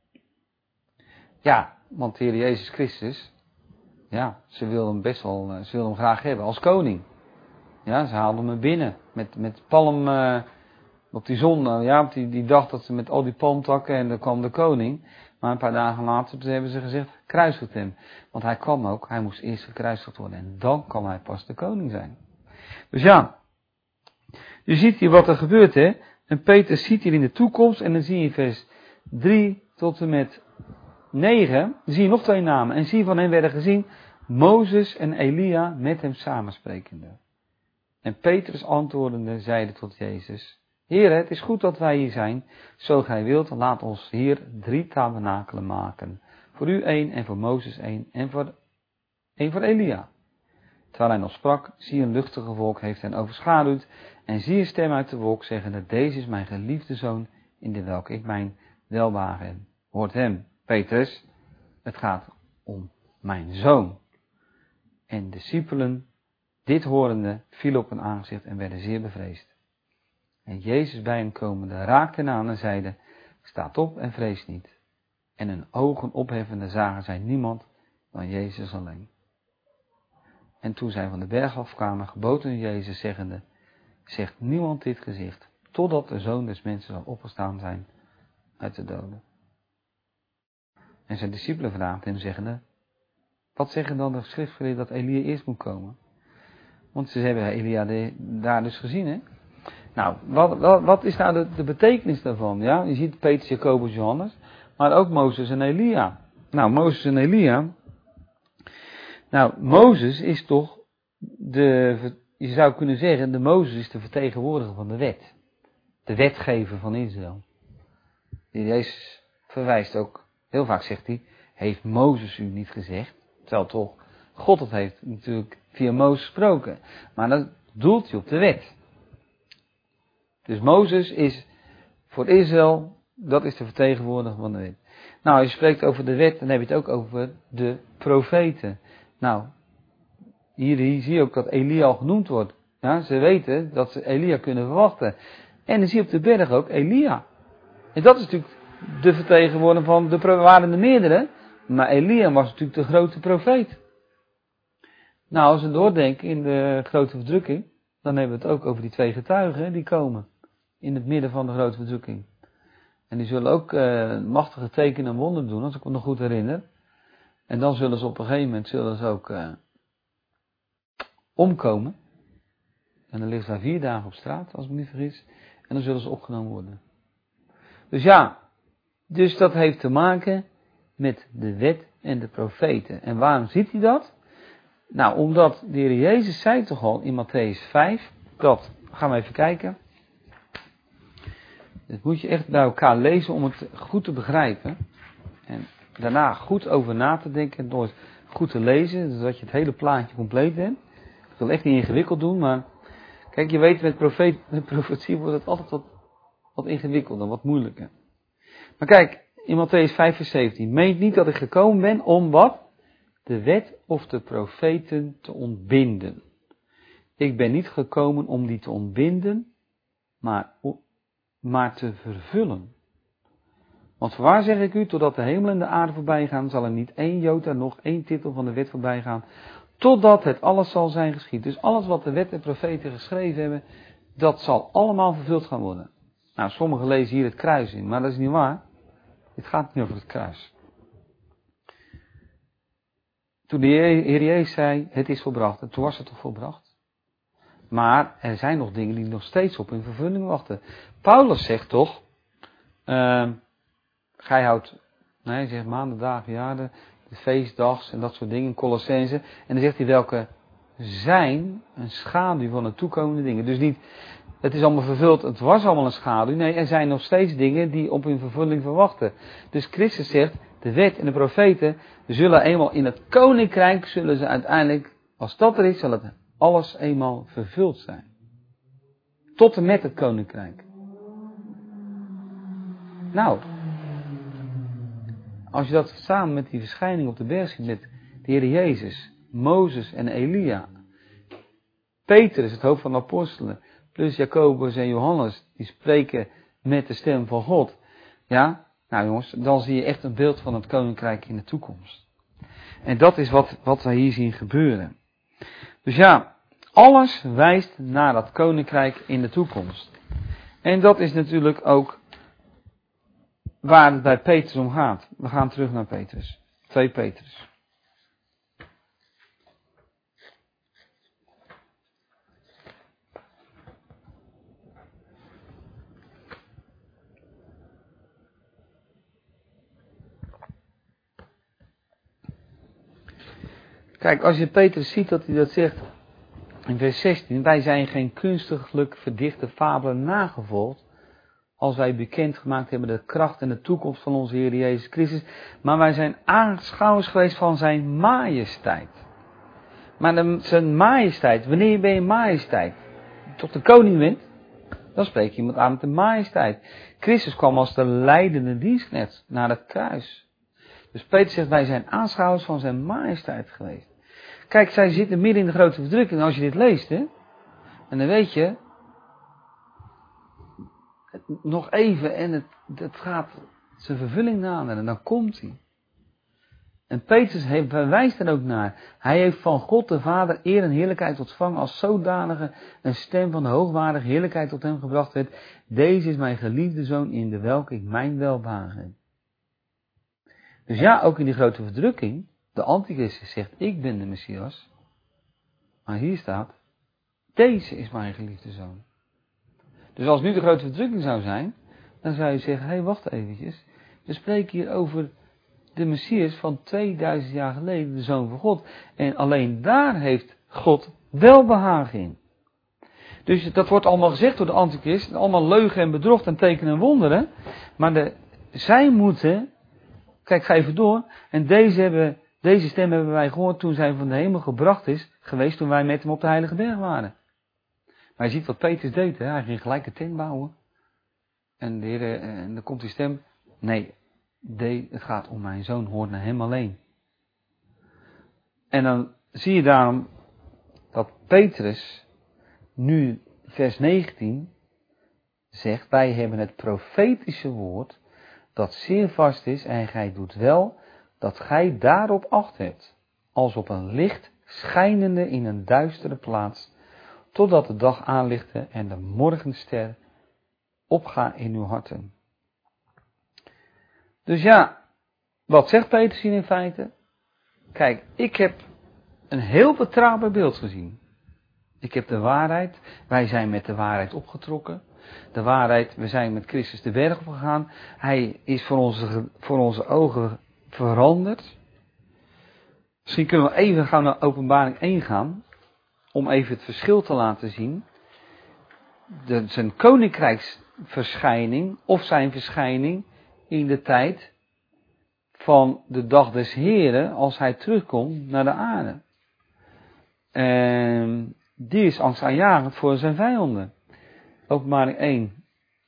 ja, want de Heer Jezus Christus, ja, ze wilden hem best wel, uh, ze wilden hem graag hebben als koning. Ja, ze haalden hem binnen met, met palm, uh, op die zon, uh, ja, op die, die dag dat ze met al die palmtakken en dan kwam de koning. Maar een paar dagen later hebben ze gezegd, kruisigt hem. Want hij kwam ook, hij moest eerst gekruisigd worden en dan kan hij pas de koning zijn. Dus ja, je ziet hier wat er gebeurt, hè. En Petrus ziet hier in de toekomst en dan zie je vers drie tot en met negen, dan zie je nog twee namen. En zie van hen werden gezien Mozes en Elia met hem samensprekende. En Petrus antwoordende zeide tot Jezus, Heere, het is goed dat wij hier zijn. Zo gij wilt, laat ons hier drie tabernakelen maken. Voor u één en voor Mozes één en voor, één voor Elia. Terwijl hij nog sprak, zie een luchtige wolk heeft hen overschaduwd. En zie een stem uit de wolk zeggende, deze is mijn geliefde zoon, in de welke ik mijn welbehagen heb. Hoort hem, Petrus, het gaat om mijn zoon. En de discipelen, dit horende, vielen op hun aangezicht en werden zeer bevreesd. En Jezus bij hen komende raakte hen aan en zeide, staat op en vrees niet. En hun ogen opheffende zagen zij niemand dan Jezus alleen. En toen zij van de berg afkwamen, geboden Jezus zeggende, zegt niemand dit gezicht, totdat de Zoon des Mensen zal opgestaan zijn uit de doden. En zijn discipelen vraagden hem zeggende, wat zeggen dan de schriftgeleerden dat Elia eerst moet komen? Want ze hebben Elia de, daar dus gezien, hè. Nou, wat, wat, wat is nou de, de betekenis daarvan? Ja, je ziet Petrus, Jacobus, Johannes, maar ook Mozes en Elia. Nou, Mozes en Elia. Nou, Mozes is toch de, je zou kunnen zeggen, de Mozes is de vertegenwoordiger van de wet. De wetgever van Israël. Jezus verwijst ook, heel vaak zegt hij, heeft Mozes u niet gezegd? Terwijl toch, God het heeft natuurlijk via Mozes gesproken. Maar dat doelt hij op de wet. Dus Mozes is voor Israël, dat is de vertegenwoordiger van de wet. Nou, als je spreekt over de wet, dan heb je het ook over de profeten. Nou, hier, hier zie je ook dat Elia al genoemd wordt. Ja, ze weten dat ze Elia kunnen verwachten. En dan zie je op de berg ook Elia. En dat is natuurlijk de vertegenwoordiger van de, waren er meerdere, maar Elia was natuurlijk de grote profeet. Nou, als we doordenken in de grote verdrukking, dan hebben we het ook over die twee getuigen die komen. In het midden van de grote verdrukking. En die zullen ook uh, machtige tekenen en wonderen doen, als ik me nog goed herinner. En dan zullen ze op een gegeven moment zullen ze ook uh, omkomen. En dan liggen ze daar vier dagen op straat, als ik me niet vergis. En dan zullen ze opgenomen worden. Dus ja, dus dat heeft te maken met de wet en de profeten. En waarom ziet hij dat? Nou, omdat de Heer Jezus zei toch al in Mattheüs vijf, dat, gaan we even kijken. Dat moet je echt bij elkaar lezen om het goed te begrijpen. En daarna goed over na te denken en door het goed te lezen, zodat je het hele plaatje compleet bent. Ik wil echt niet ingewikkeld doen, maar kijk, je weet met, profeet, met profetie wordt het altijd wat, wat ingewikkelder, wat moeilijker. Maar kijk, in Mattheüs vijf vers zeventien, meent niet dat ik gekomen ben om wat? De wet of de profeten te ontbinden. Ik ben niet gekomen om die te ontbinden, maar, maar te vervullen. Want voorwaar zeg ik u, totdat de hemel en de aarde voorbij gaan, zal er niet één jota, nog één titel van de wet voorbij gaan, totdat het alles zal zijn geschied. Dus alles wat de wet en profeten geschreven hebben, dat zal allemaal vervuld gaan worden. Nou, sommigen lezen hier het kruis in, maar dat is niet waar. Het gaat niet over het kruis. Toen de Heer Jezus zei, het is volbracht, en toen was het toch volbracht. Maar er zijn nog dingen die nog steeds op hun vervulling wachten. Paulus zegt toch, uh, gij houdt, nee, hij zegt maanden, dagen, jaren, de feestdags en dat soort dingen, Colossense. En dan zegt hij welke zijn een schaduw van de toekomende dingen. Dus niet, het is allemaal vervuld, het was allemaal een schaduw. Nee, er zijn nog steeds dingen die op hun vervulling verwachten. Dus Christus zegt, de wet en de profeten zullen eenmaal in het koninkrijk, zullen ze uiteindelijk, als dat er is, zal het alles eenmaal vervuld zijn. Tot en met het koninkrijk. Nou, als je dat samen met die verschijning op de berg ziet met de Heer Jezus, Mozes en Elia, Petrus, het hoofd van de apostelen, plus Jacobus en Johannes, die spreken met de stem van God. Ja, nou jongens, dan zie je echt een beeld van het koninkrijk in de toekomst. En dat is wat, wat we hier zien gebeuren. Dus ja, alles wijst naar dat koninkrijk in de toekomst. En dat is natuurlijk ook waar het bij Petrus om gaat. We gaan terug naar Petrus. twee Petrus. Kijk, als je Petrus ziet dat hij dat zegt in vers zestien. Wij zijn geen kunstiglijk verdichte fabelen nagevolgd. Als wij bekendgemaakt hebben de kracht en de toekomst van onze Heer Jezus Christus. Maar wij zijn aanschouwers geweest van zijn majesteit. Maar de, zijn majesteit, wanneer ben je majesteit? Tot de koning bent, dan spreek je iemand aan met de majesteit. Christus kwam als de leidende dienstknecht naar het kruis. Dus Petrus zegt, wij zijn aanschouwers van zijn majesteit geweest. Kijk, zij zitten midden in de grote verdrukking als je dit leest, hè. En dan weet je, nog even en het, het gaat zijn vervulling naderen en dan komt hij. En Petrus heeft, wijst er ook naar. Hij heeft van God de Vader eer en heerlijkheid ontvangen als zodanige een stem van de hoogwaardige heerlijkheid tot hem gebracht werd. Deze is mijn geliefde zoon in de welke ik mijn welbehagen heb. Dus ja, ook in die grote verdrukking, de antichrist zegt, ik ben de Messias. Maar hier staat, deze is mijn geliefde zoon. Dus als nu de grote verdrukking zou zijn, dan zou je zeggen, hé, hey, wacht eventjes. We spreken hier over de Messias van tweeduizend jaar geleden, de Zoon van God. En alleen daar heeft God welbehagen in. Dus dat wordt allemaal gezegd door de antichrist, allemaal leugen en bedrog en tekenen en wonderen. Maar de, zij moeten, kijk, ga even door, en deze, hebben, deze stem hebben wij gehoord toen zij van de hemel gebracht is, geweest toen wij met hem op de Heilige Berg waren. Maar je ziet wat Petrus deed, hè? Hij ging gelijk een tent bouwen. En, de Heer, en dan komt die stem, nee, de, het gaat om mijn zoon, hoort naar hem alleen. En dan zie je daarom dat Petrus nu vers negentien zegt, wij hebben het profetische woord dat zeer vast is en gij doet wel dat gij daarop acht hebt, als op een licht schijnende in een duistere plaats, totdat de dag aanlichte en de morgenster opga in uw harten. Dus ja, wat zegt Petrus hier in feite? Kijk, ik heb een heel betrouwbaar beeld gezien. Ik heb de waarheid, wij zijn met de waarheid opgetrokken. De waarheid, we zijn met Christus de berg opgegaan. Hij is voor onze, voor onze ogen veranderd. Misschien kunnen we even gauw naar Openbaring één gaan, om even het verschil te laten zien. De, zijn koninkrijksverschijning, of zijn verschijning in de tijd van de dag des Heren, als hij terugkomt naar de aarde. En die is angstaanjagend voor zijn vijanden. Openbaring één.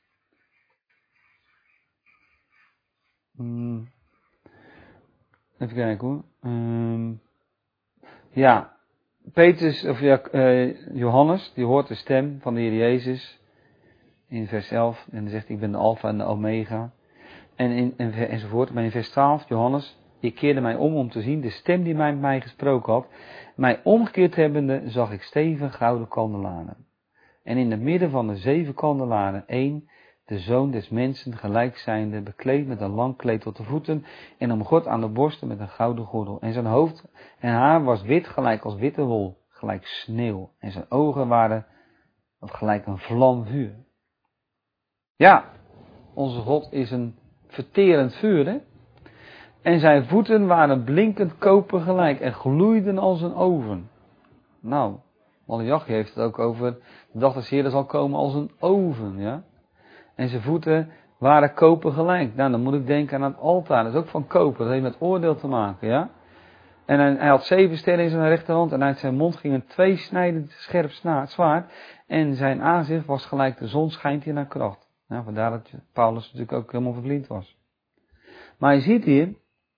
Hmm. Even kijken hoor. Um, ja, Petrus, of ja, uh, Johannes, die hoort de stem van de Heer Jezus in vers elf. En dan zegt hij, ik ben de Alpha en de Omega. En in, en, enzovoort. Maar in vers twaalf, Johannes, ik keerde mij om om te zien de stem die mij met mij gesproken had. Mij omgekeerd hebbende zag ik zeven gouden kandelaren. En in het midden van de zeven kandelaren één, de zoon des mensen gelijk zijnde, bekleed met een lang kleed tot de voeten en omgord aan de borsten met een gouden gordel. En zijn hoofd en haar was wit gelijk als witte wol, gelijk sneeuw. En zijn ogen waren gelijk een vlam vuur. Ja, onze God is een verterend vuur, hè? En zijn voeten waren blinkend koper gelijk en gloeiden als een oven. Nou, Malachi heeft het ook over de dag des Heeren zal komen als een oven, ja. En zijn voeten waren koper gelijk. Nou, dan moet ik denken aan het altaar. Dat is ook van koper. Dat heeft met oordeel te maken, ja. En hij, hij had zeven sterren in zijn rechterhand. En uit zijn mond ging een tweesnijdend scherp zwaard. En zijn aanzicht was gelijk de zon schijnt hier naar kracht. Nou, vandaar dat Paulus natuurlijk ook helemaal verblind was. Maar je ziet hier.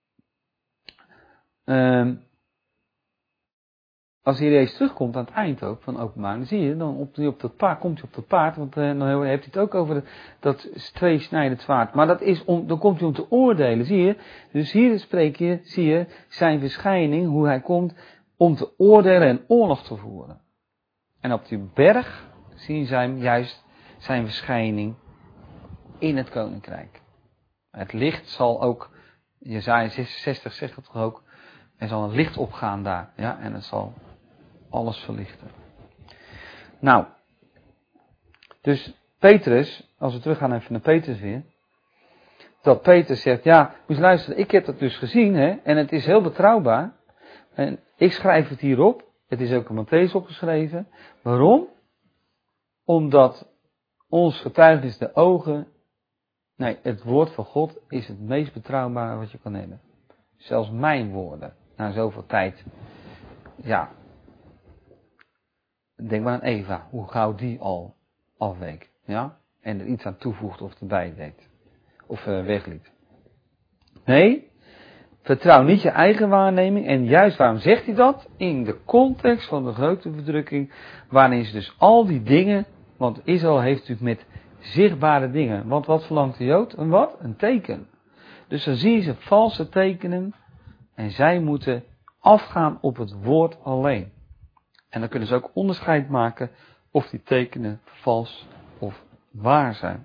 Um, Als hij eens terugkomt aan het eind ook van Openbaring, dan zie je, dan op, op dat paard, komt hij op dat paard, want uh, dan heeft hij het ook over de, dat tweesnijdend zwaard. Maar dat is om, dan komt hij om te oordelen, zie je. Dus hier spreek je, zie je, zijn verschijning, hoe hij komt, om te oordelen en oorlog te voeren. En op die berg zien zij juist zijn verschijning in het koninkrijk. Het licht zal ook, Jesaja zesenzestig zegt het toch ook, er zal een licht opgaan daar, ja, en het zal alles verlichten. Nou, dus Petrus, als we teruggaan even naar Petrus weer, dat Petrus zegt, ja, moet je luisteren, ik heb dat dus gezien, hè, en het is heel betrouwbaar, en ik schrijf het hierop, het is ook in Mattheüs opgeschreven. Waarom? Omdat ons getuigenis de ogen, nee, het woord van God is het meest betrouwbare wat je kan hebben. Zelfs mijn woorden, na zoveel tijd, ja, denk maar aan Eva, hoe gauw die al afweek, ja, en er iets aan toevoegde of erbij deed, of uh, wegliet. Nee, vertrouw niet je eigen waarneming, en juist waarom zegt hij dat? In de context van de grote verdrukking, waarin ze dus al die dingen, want Israël heeft natuurlijk met zichtbare dingen, want wat verlangt de Jood? Een wat? Een teken. Dus dan zie je ze valse tekenen, en zij moeten afgaan op het woord alleen. En dan kunnen ze ook onderscheid maken of die tekenen vals of waar zijn.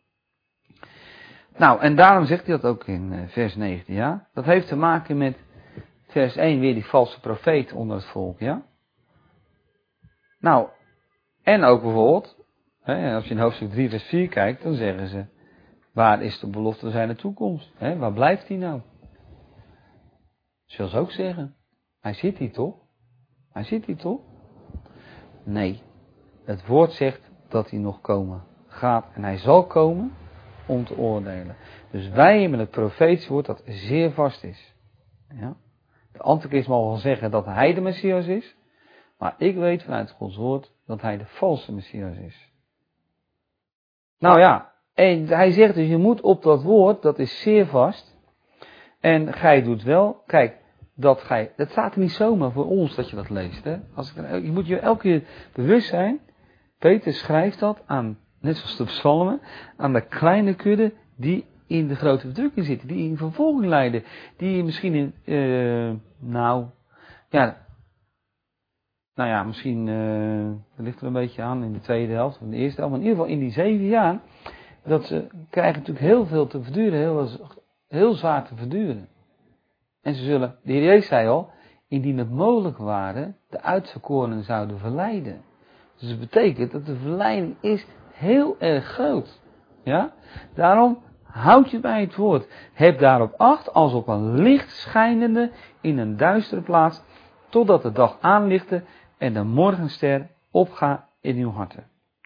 Nou, en daarom zegt hij dat ook in vers negentien, ja. Dat heeft te maken met vers één, weer die valse profeet onder het volk, ja. Nou, En ook bijvoorbeeld, hè, als je in hoofdstuk drie vers vier kijkt, dan zeggen ze, waar is de belofte zijn de toekomst? Hè, waar blijft die nou? Zullen ze ook zeggen, hij zit hier toch? Hij zit hier toch? Nee, het woord zegt dat hij nog komen gaat en hij zal komen om te oordelen. Dus wij hebben het profetisch woord dat zeer vast is. Ja? De antichrist mag wel zeggen dat hij de Messias is, maar ik weet vanuit Gods woord dat hij de valse Messias is. Nou ja, en hij zegt dus je moet op dat woord, dat is zeer vast, en gij doet wel, kijk, dat gij, dat staat er niet zomaar voor ons dat je dat leest. Hè? Als ik, je moet je elke keer bewust zijn, Peter schrijft dat aan, net zoals de psalmen, aan de kleine kudde die in de grote verdrukking zitten, die in vervolging lijden, die misschien in, uh, nou, ja, nou ja, misschien, uh, dat ligt er een beetje aan in de tweede helft, of in de eerste helft, maar in ieder geval in die zeven jaar, dat ze krijgen natuurlijk heel veel te verduren, heel, heel zwaar te verduren. En ze zullen, de Heer Jezus zei al, indien het mogelijk waren, de uitverkorenen zouden verleiden. Dus het betekent dat de verleiding is heel erg groot. Ja? Daarom houd je bij het woord. Heb daarop acht als op een licht schijnende in een duistere plaats, totdat de dag aanlichte en de morgenster opgaat in uw harten.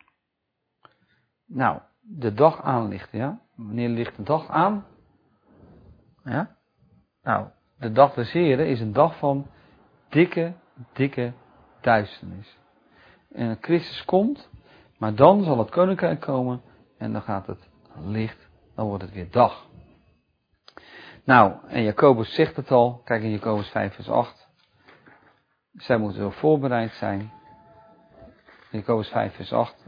Nou, de dag aanlichten, ja. Wanneer ligt de dag aan? Ja. Nou, de dag des Heren is een dag van dikke, dikke duisternis. En Christus komt, maar dan zal het koninkrijk komen en dan gaat het licht, dan wordt het weer dag. Nou, en Jacobus zegt het al, kijk in Jacobus vijf vers acht. Zij moeten wel voorbereid zijn. Jacobus vijf vers acht.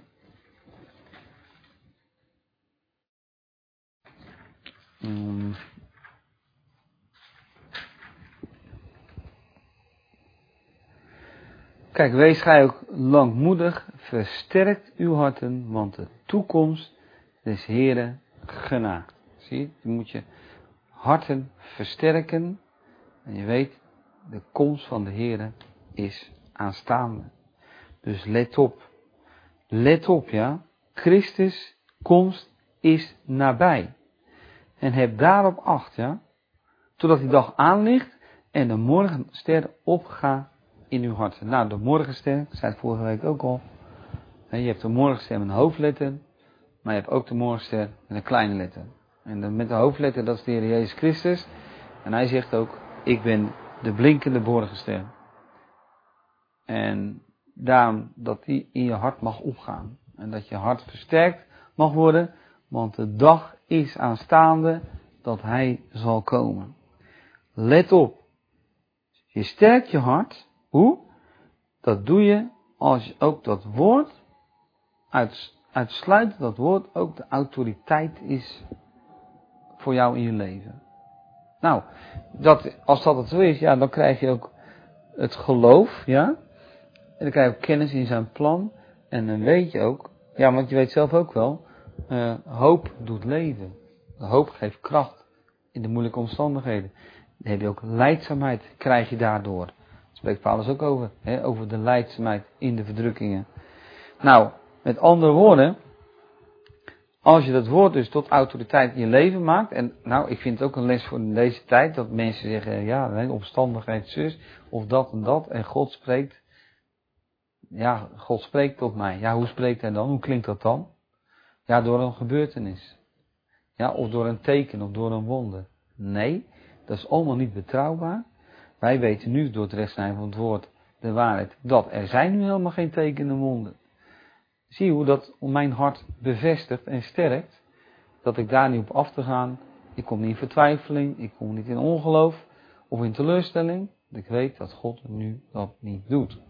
Hmm. Kijk, wees gij ook langmoedig, versterkt uw harten, want de toekomst des Heren genaakt. Zie je, je moet je harten versterken en je weet, de komst van de Heren is aanstaande. Dus let op, let op ja, Christus komst is nabij. En heb daarop acht ja, totdat die dag aanligt en de morgenster opgaat in uw hart. Nou, de morgenster, ik zei het vorige week ook al. Je hebt de morgenster met een hoofdletter, maar je hebt ook de morgenster met een kleine letter. En met de hoofdletter, dat is de Heer Jezus Christus. En hij zegt ook, ik ben de blinkende morgenster. En daarom dat die in je hart mag opgaan. En dat je hart versterkt mag worden, want de dag is aanstaande dat hij zal komen. Let op, je sterkt je hart. Hoe? Dat doe je als je ook dat woord, uit, uitsluit dat woord ook de autoriteit is voor jou in je leven. Nou, dat, als dat het zo is, ja, dan krijg je ook het geloof, ja. En dan krijg je ook kennis in zijn plan. En dan weet je ook, ja, want je weet zelf ook wel, uh, hoop doet leven. De hoop geeft kracht in de moeilijke omstandigheden. Dan heb je ook lijdzaamheid, krijg je daardoor. Daar spreekt Paulus ook over, hè, over de lijdzaamheid in de verdrukkingen. Nou, met andere woorden, als je dat woord dus tot autoriteit in je leven maakt, en nou, ik vind het ook een les voor deze tijd, dat mensen zeggen, ja, nee, omstandigheid zus, of dat en dat, en God spreekt, ja, God spreekt tot mij. Ja, hoe spreekt hij dan? Hoe klinkt dat dan? Ja, door een gebeurtenis. Ja, of door een teken, of door een wonder. Nee, dat is allemaal niet betrouwbaar. Wij weten nu door het rechtsnijden van het woord de waarheid, dat er zijn nu helemaal geen tekenen en wonden. Zie je hoe dat mijn hart bevestigt en sterkt, dat ik daar niet op af te gaan. Ik kom niet in vertwijfeling, ik kom niet in ongeloof of in teleurstelling. Ik weet dat God nu dat niet doet.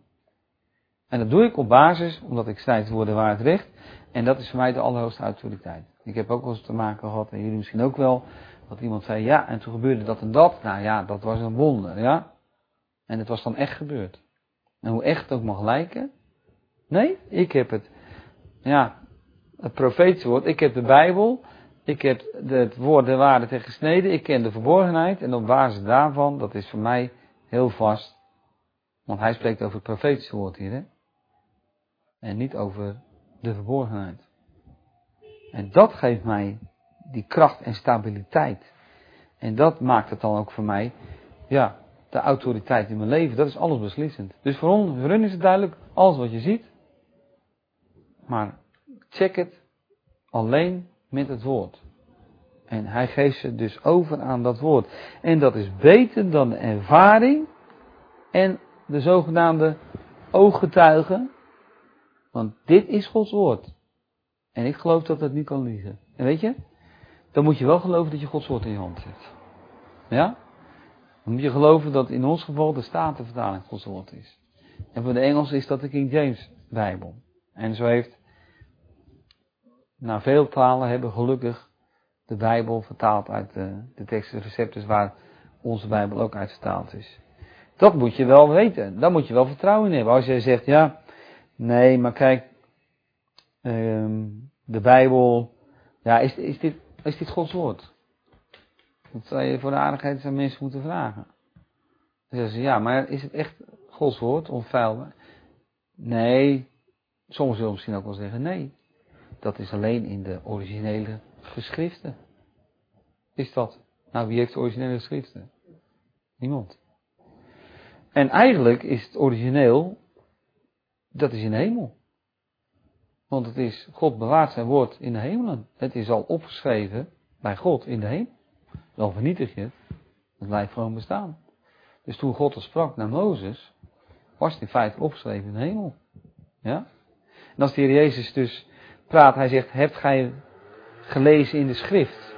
En dat doe ik op basis, omdat ik strijd voor de waarheid recht. En dat is voor mij de allerhoogste autoriteit. Ik heb ook wel eens te maken gehad, en jullie misschien ook wel, dat iemand zei, ja, en toen gebeurde dat en dat. Nou ja, dat was een wonder, ja. En het was dan echt gebeurd. En hoe echt het ook mag lijken. Nee, ik heb het, ja, het profetische woord, ik heb de Bijbel, ik heb het woord der waarheid tegen gesneden, ik ken de verborgenheid. En op basis daarvan, dat is voor mij heel vast. Want hij spreekt over het profetische woord hier, hè. En niet over de verborgenheid. En dat geeft mij die kracht en stabiliteit. En dat maakt het dan ook voor mij, ja, de autoriteit in mijn leven. Dat is alles beslissend. Dus voor, ons, voor hun is het duidelijk, alles wat je ziet. Maar check het alleen met het woord. En hij geeft ze dus over aan dat woord. En dat is beter dan de ervaring en de zogenaamde ooggetuigen. Want dit is Gods woord. En ik geloof dat dat niet kan liegen. En weet je, dan moet je wel geloven dat je Gods woord in je hand hebt. Ja? Dan moet je geloven dat in ons geval de Statenvertaling Gods woord is. En voor de Engels is dat de King James Bijbel. En zo heeft, nou veel talen hebben gelukkig de Bijbel vertaald uit de, de teksten, recepten waar onze Bijbel ook uit vertaald is. Dat moet je wel weten. Daar moet je wel vertrouwen in hebben. Als jij zegt, ja, nee, maar kijk, um, de Bijbel, ja, is, is, dit, is dit Gods woord? Dat zou je voor de aardigheid aan mensen moeten vragen. Dan zeggen ze, ja, maar is het echt Gods woord, onfeilbaar? Nee, sommigen zullen misschien ook wel zeggen, nee. Dat is alleen in de originele geschriften. Is dat? Nou, wie heeft de originele geschriften? Niemand. En eigenlijk is het origineel, dat is in de hemel. Want het is, God bewaart zijn woord in de hemelen. Het is al opgeschreven bij God in de hemel. Dan vernietig je het. Het blijft gewoon bestaan. Dus toen God er sprak naar Mozes, was het in feite opgeschreven in de hemel. Ja? En als de Heer Jezus dus praat, hij zegt, hebt gij gelezen in de schrift?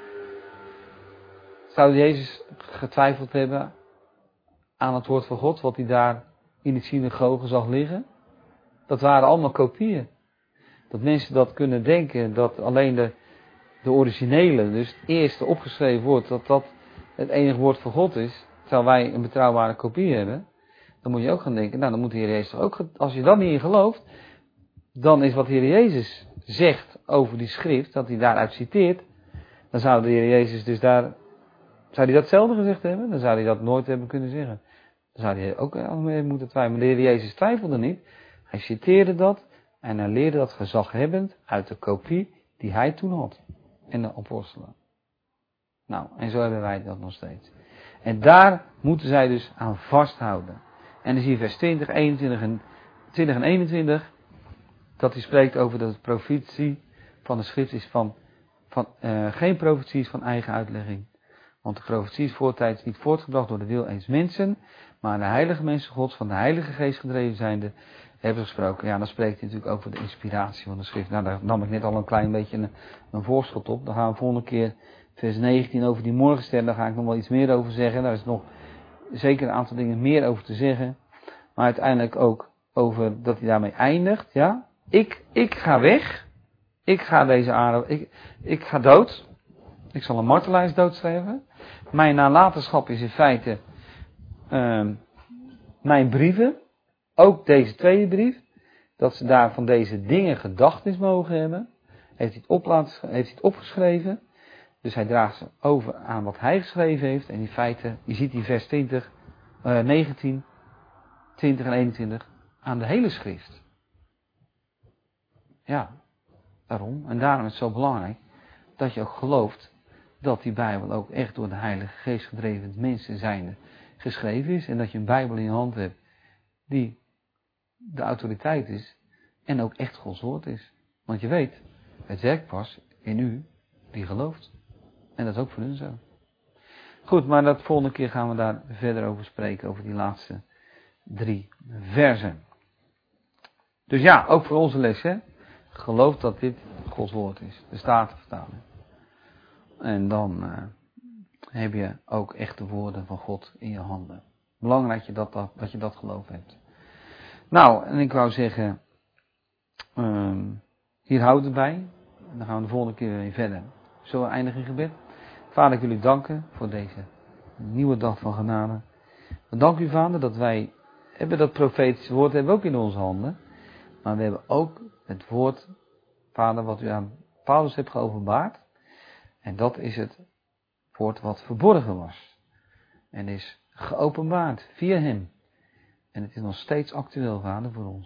Zou Jezus getwijfeld hebben aan het woord van God, wat hij daar in de synagoge zag liggen? Dat waren allemaal kopieën. Dat mensen dat kunnen denken, dat alleen de, de originele, dus het eerste opgeschreven woord, dat dat het enige woord van God is, terwijl wij een betrouwbare kopie hebben, dan moet je ook gaan denken, nou dan moet de Heer Jezus ook, als je dat niet in gelooft, dan is wat de Heer Jezus zegt over die schrift, dat hij daaruit citeert, dan zou de Heer Jezus dus daar, zou hij datzelfde gezegd hebben? Dan zou hij dat nooit hebben kunnen zeggen. Dan zou hij ook mee moeten twijfelen. Maar de Heer Jezus twijfelde niet. Hij citeerde dat en hij leerde dat gezaghebbend uit de kopie die hij toen had. En de apostelen. Nou, en zo hebben wij dat nog steeds. En daar moeten zij dus aan vasthouden. En dan zie je vers twintig, eenentwintig en, twintig en eenentwintig. Dat hij spreekt over dat de profetie van de schrift is van, van uh, geen profetie is van eigen uitlegging. Want de profetie is voortijds niet voortgebracht door de wil eens mensen, maar de heilige mensen Gods van de Heilige Geest gedreven zijnde hebben gesproken. Ja, dan spreekt hij natuurlijk over de inspiratie van de schrift. Nou, daar nam ik net al een klein beetje een, een voorschot op. Dan gaan we volgende keer vers negentien over die morgenster. Daar ga ik nog wel iets meer over zeggen. Daar is nog zeker een aantal dingen meer over te zeggen. Maar uiteindelijk ook over dat hij daarmee eindigt. Ja, ik, ik ga weg. Ik ga deze aarde, ik, ik ga dood. Ik zal een martelaarsdood sterven. Mijn nalatenschap is in feite uh, mijn brieven. Ook deze tweede brief. Dat ze daar van deze dingen gedachtenis mogen hebben. Heeft hij het, op laten, heeft hij het opgeschreven. Dus hij draagt ze over aan wat hij geschreven heeft. En in feite, je ziet die vers twintig, uh, negentien, twintig en eenentwintig. Aan de hele schrift. Ja, daarom. En daarom is het zo belangrijk dat je ook gelooft dat die Bijbel ook echt door de Heilige Geest gedreven mensen zijnde geschreven is. En dat je een Bijbel in je hand hebt die de autoriteit is en ook echt Gods woord is. Want je weet, het werkt pas in u die gelooft. En dat is ook voor hun zo. Goed, maar dat volgende keer gaan we daar verder over spreken, over die laatste drie versen. Dus ja, ook voor onze les, hè. Geloof dat dit Gods woord is. De Statenvertaling. En dan uh, heb je ook echt de woorden van God in je handen. Belangrijk dat je dat, dat, dat, je dat geloof hebt. Nou, en ik wou zeggen, um, hier houdt het bij. En dan gaan we de volgende keer weer verder. Zullen we eindigen in gebed? Vader, ik wil u danken voor deze nieuwe dag van genade. We danken u, Vader, dat wij hebben dat profetische woord hebben we ook in onze handen. Maar we hebben ook het woord, Vader, wat u aan Paulus hebt geopenbaard. En dat is het woord wat verborgen was. En is geopenbaard via hem. En het is nog steeds actueel, Vader, voor ons.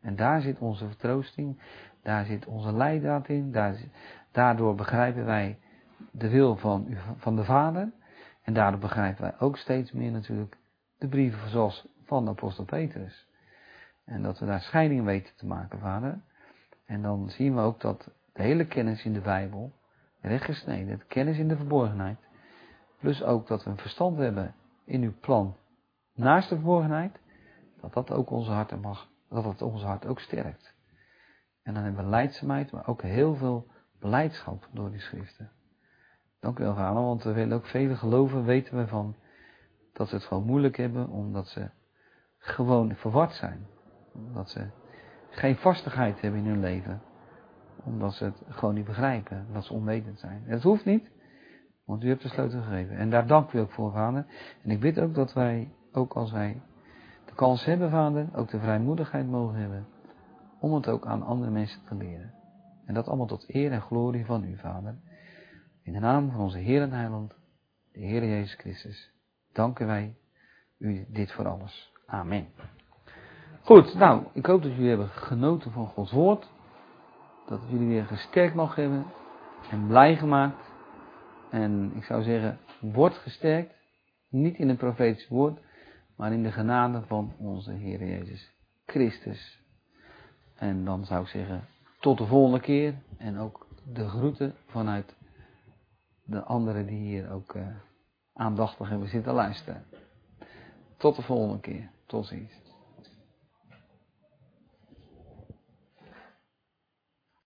En daar zit onze vertroosting, daar zit onze leidraad in, daar, daardoor begrijpen wij de wil van, u, van de Vader. En daardoor begrijpen wij ook steeds meer natuurlijk de brieven zoals van de apostel Petrus. En dat we daar scheiding weten te maken, Vader. En dan zien we ook dat de hele kennis in de Bijbel, rechtgesneden, de kennis in de verborgenheid, plus ook dat we een verstand hebben in uw plan naast de verborgenheid, dat dat ook onze harten mag, dat dat onze hart ook sterkt. En dan hebben we leidzaamheid, maar ook heel veel blijdschap door die schriften. Dank u wel, Vader, want we willen ook vele geloven, weten we van, dat ze het gewoon moeilijk hebben, omdat ze gewoon verward zijn. Omdat ze geen vastigheid hebben in hun leven. Omdat ze het gewoon niet begrijpen, dat ze onwetend zijn. En dat hoeft niet, want u hebt de sleutel gegeven. En daar dank u ook voor, Vader. En ik bid ook dat wij, ook als wij de kans hebben, Vader, ook de vrijmoedigheid mogen hebben, om het ook aan andere mensen te leren. En dat allemaal tot eer en glorie van u, Vader. In de naam van onze Heer en Heiland, de Heer Jezus Christus, danken wij u dit voor alles. Amen. Goed, nou, ik hoop dat jullie hebben genoten van Gods woord. Dat het jullie weer gesterkt mag hebben en blij gemaakt. En ik zou zeggen, word gesterkt. Niet in een profetisch woord, maar in de genade van onze Heer Jezus Christus. En dan zou ik zeggen, tot de volgende keer. En ook de groeten vanuit de anderen die hier ook uh, aandachtig hebben zitten luisteren. Tot de volgende keer. Tot ziens.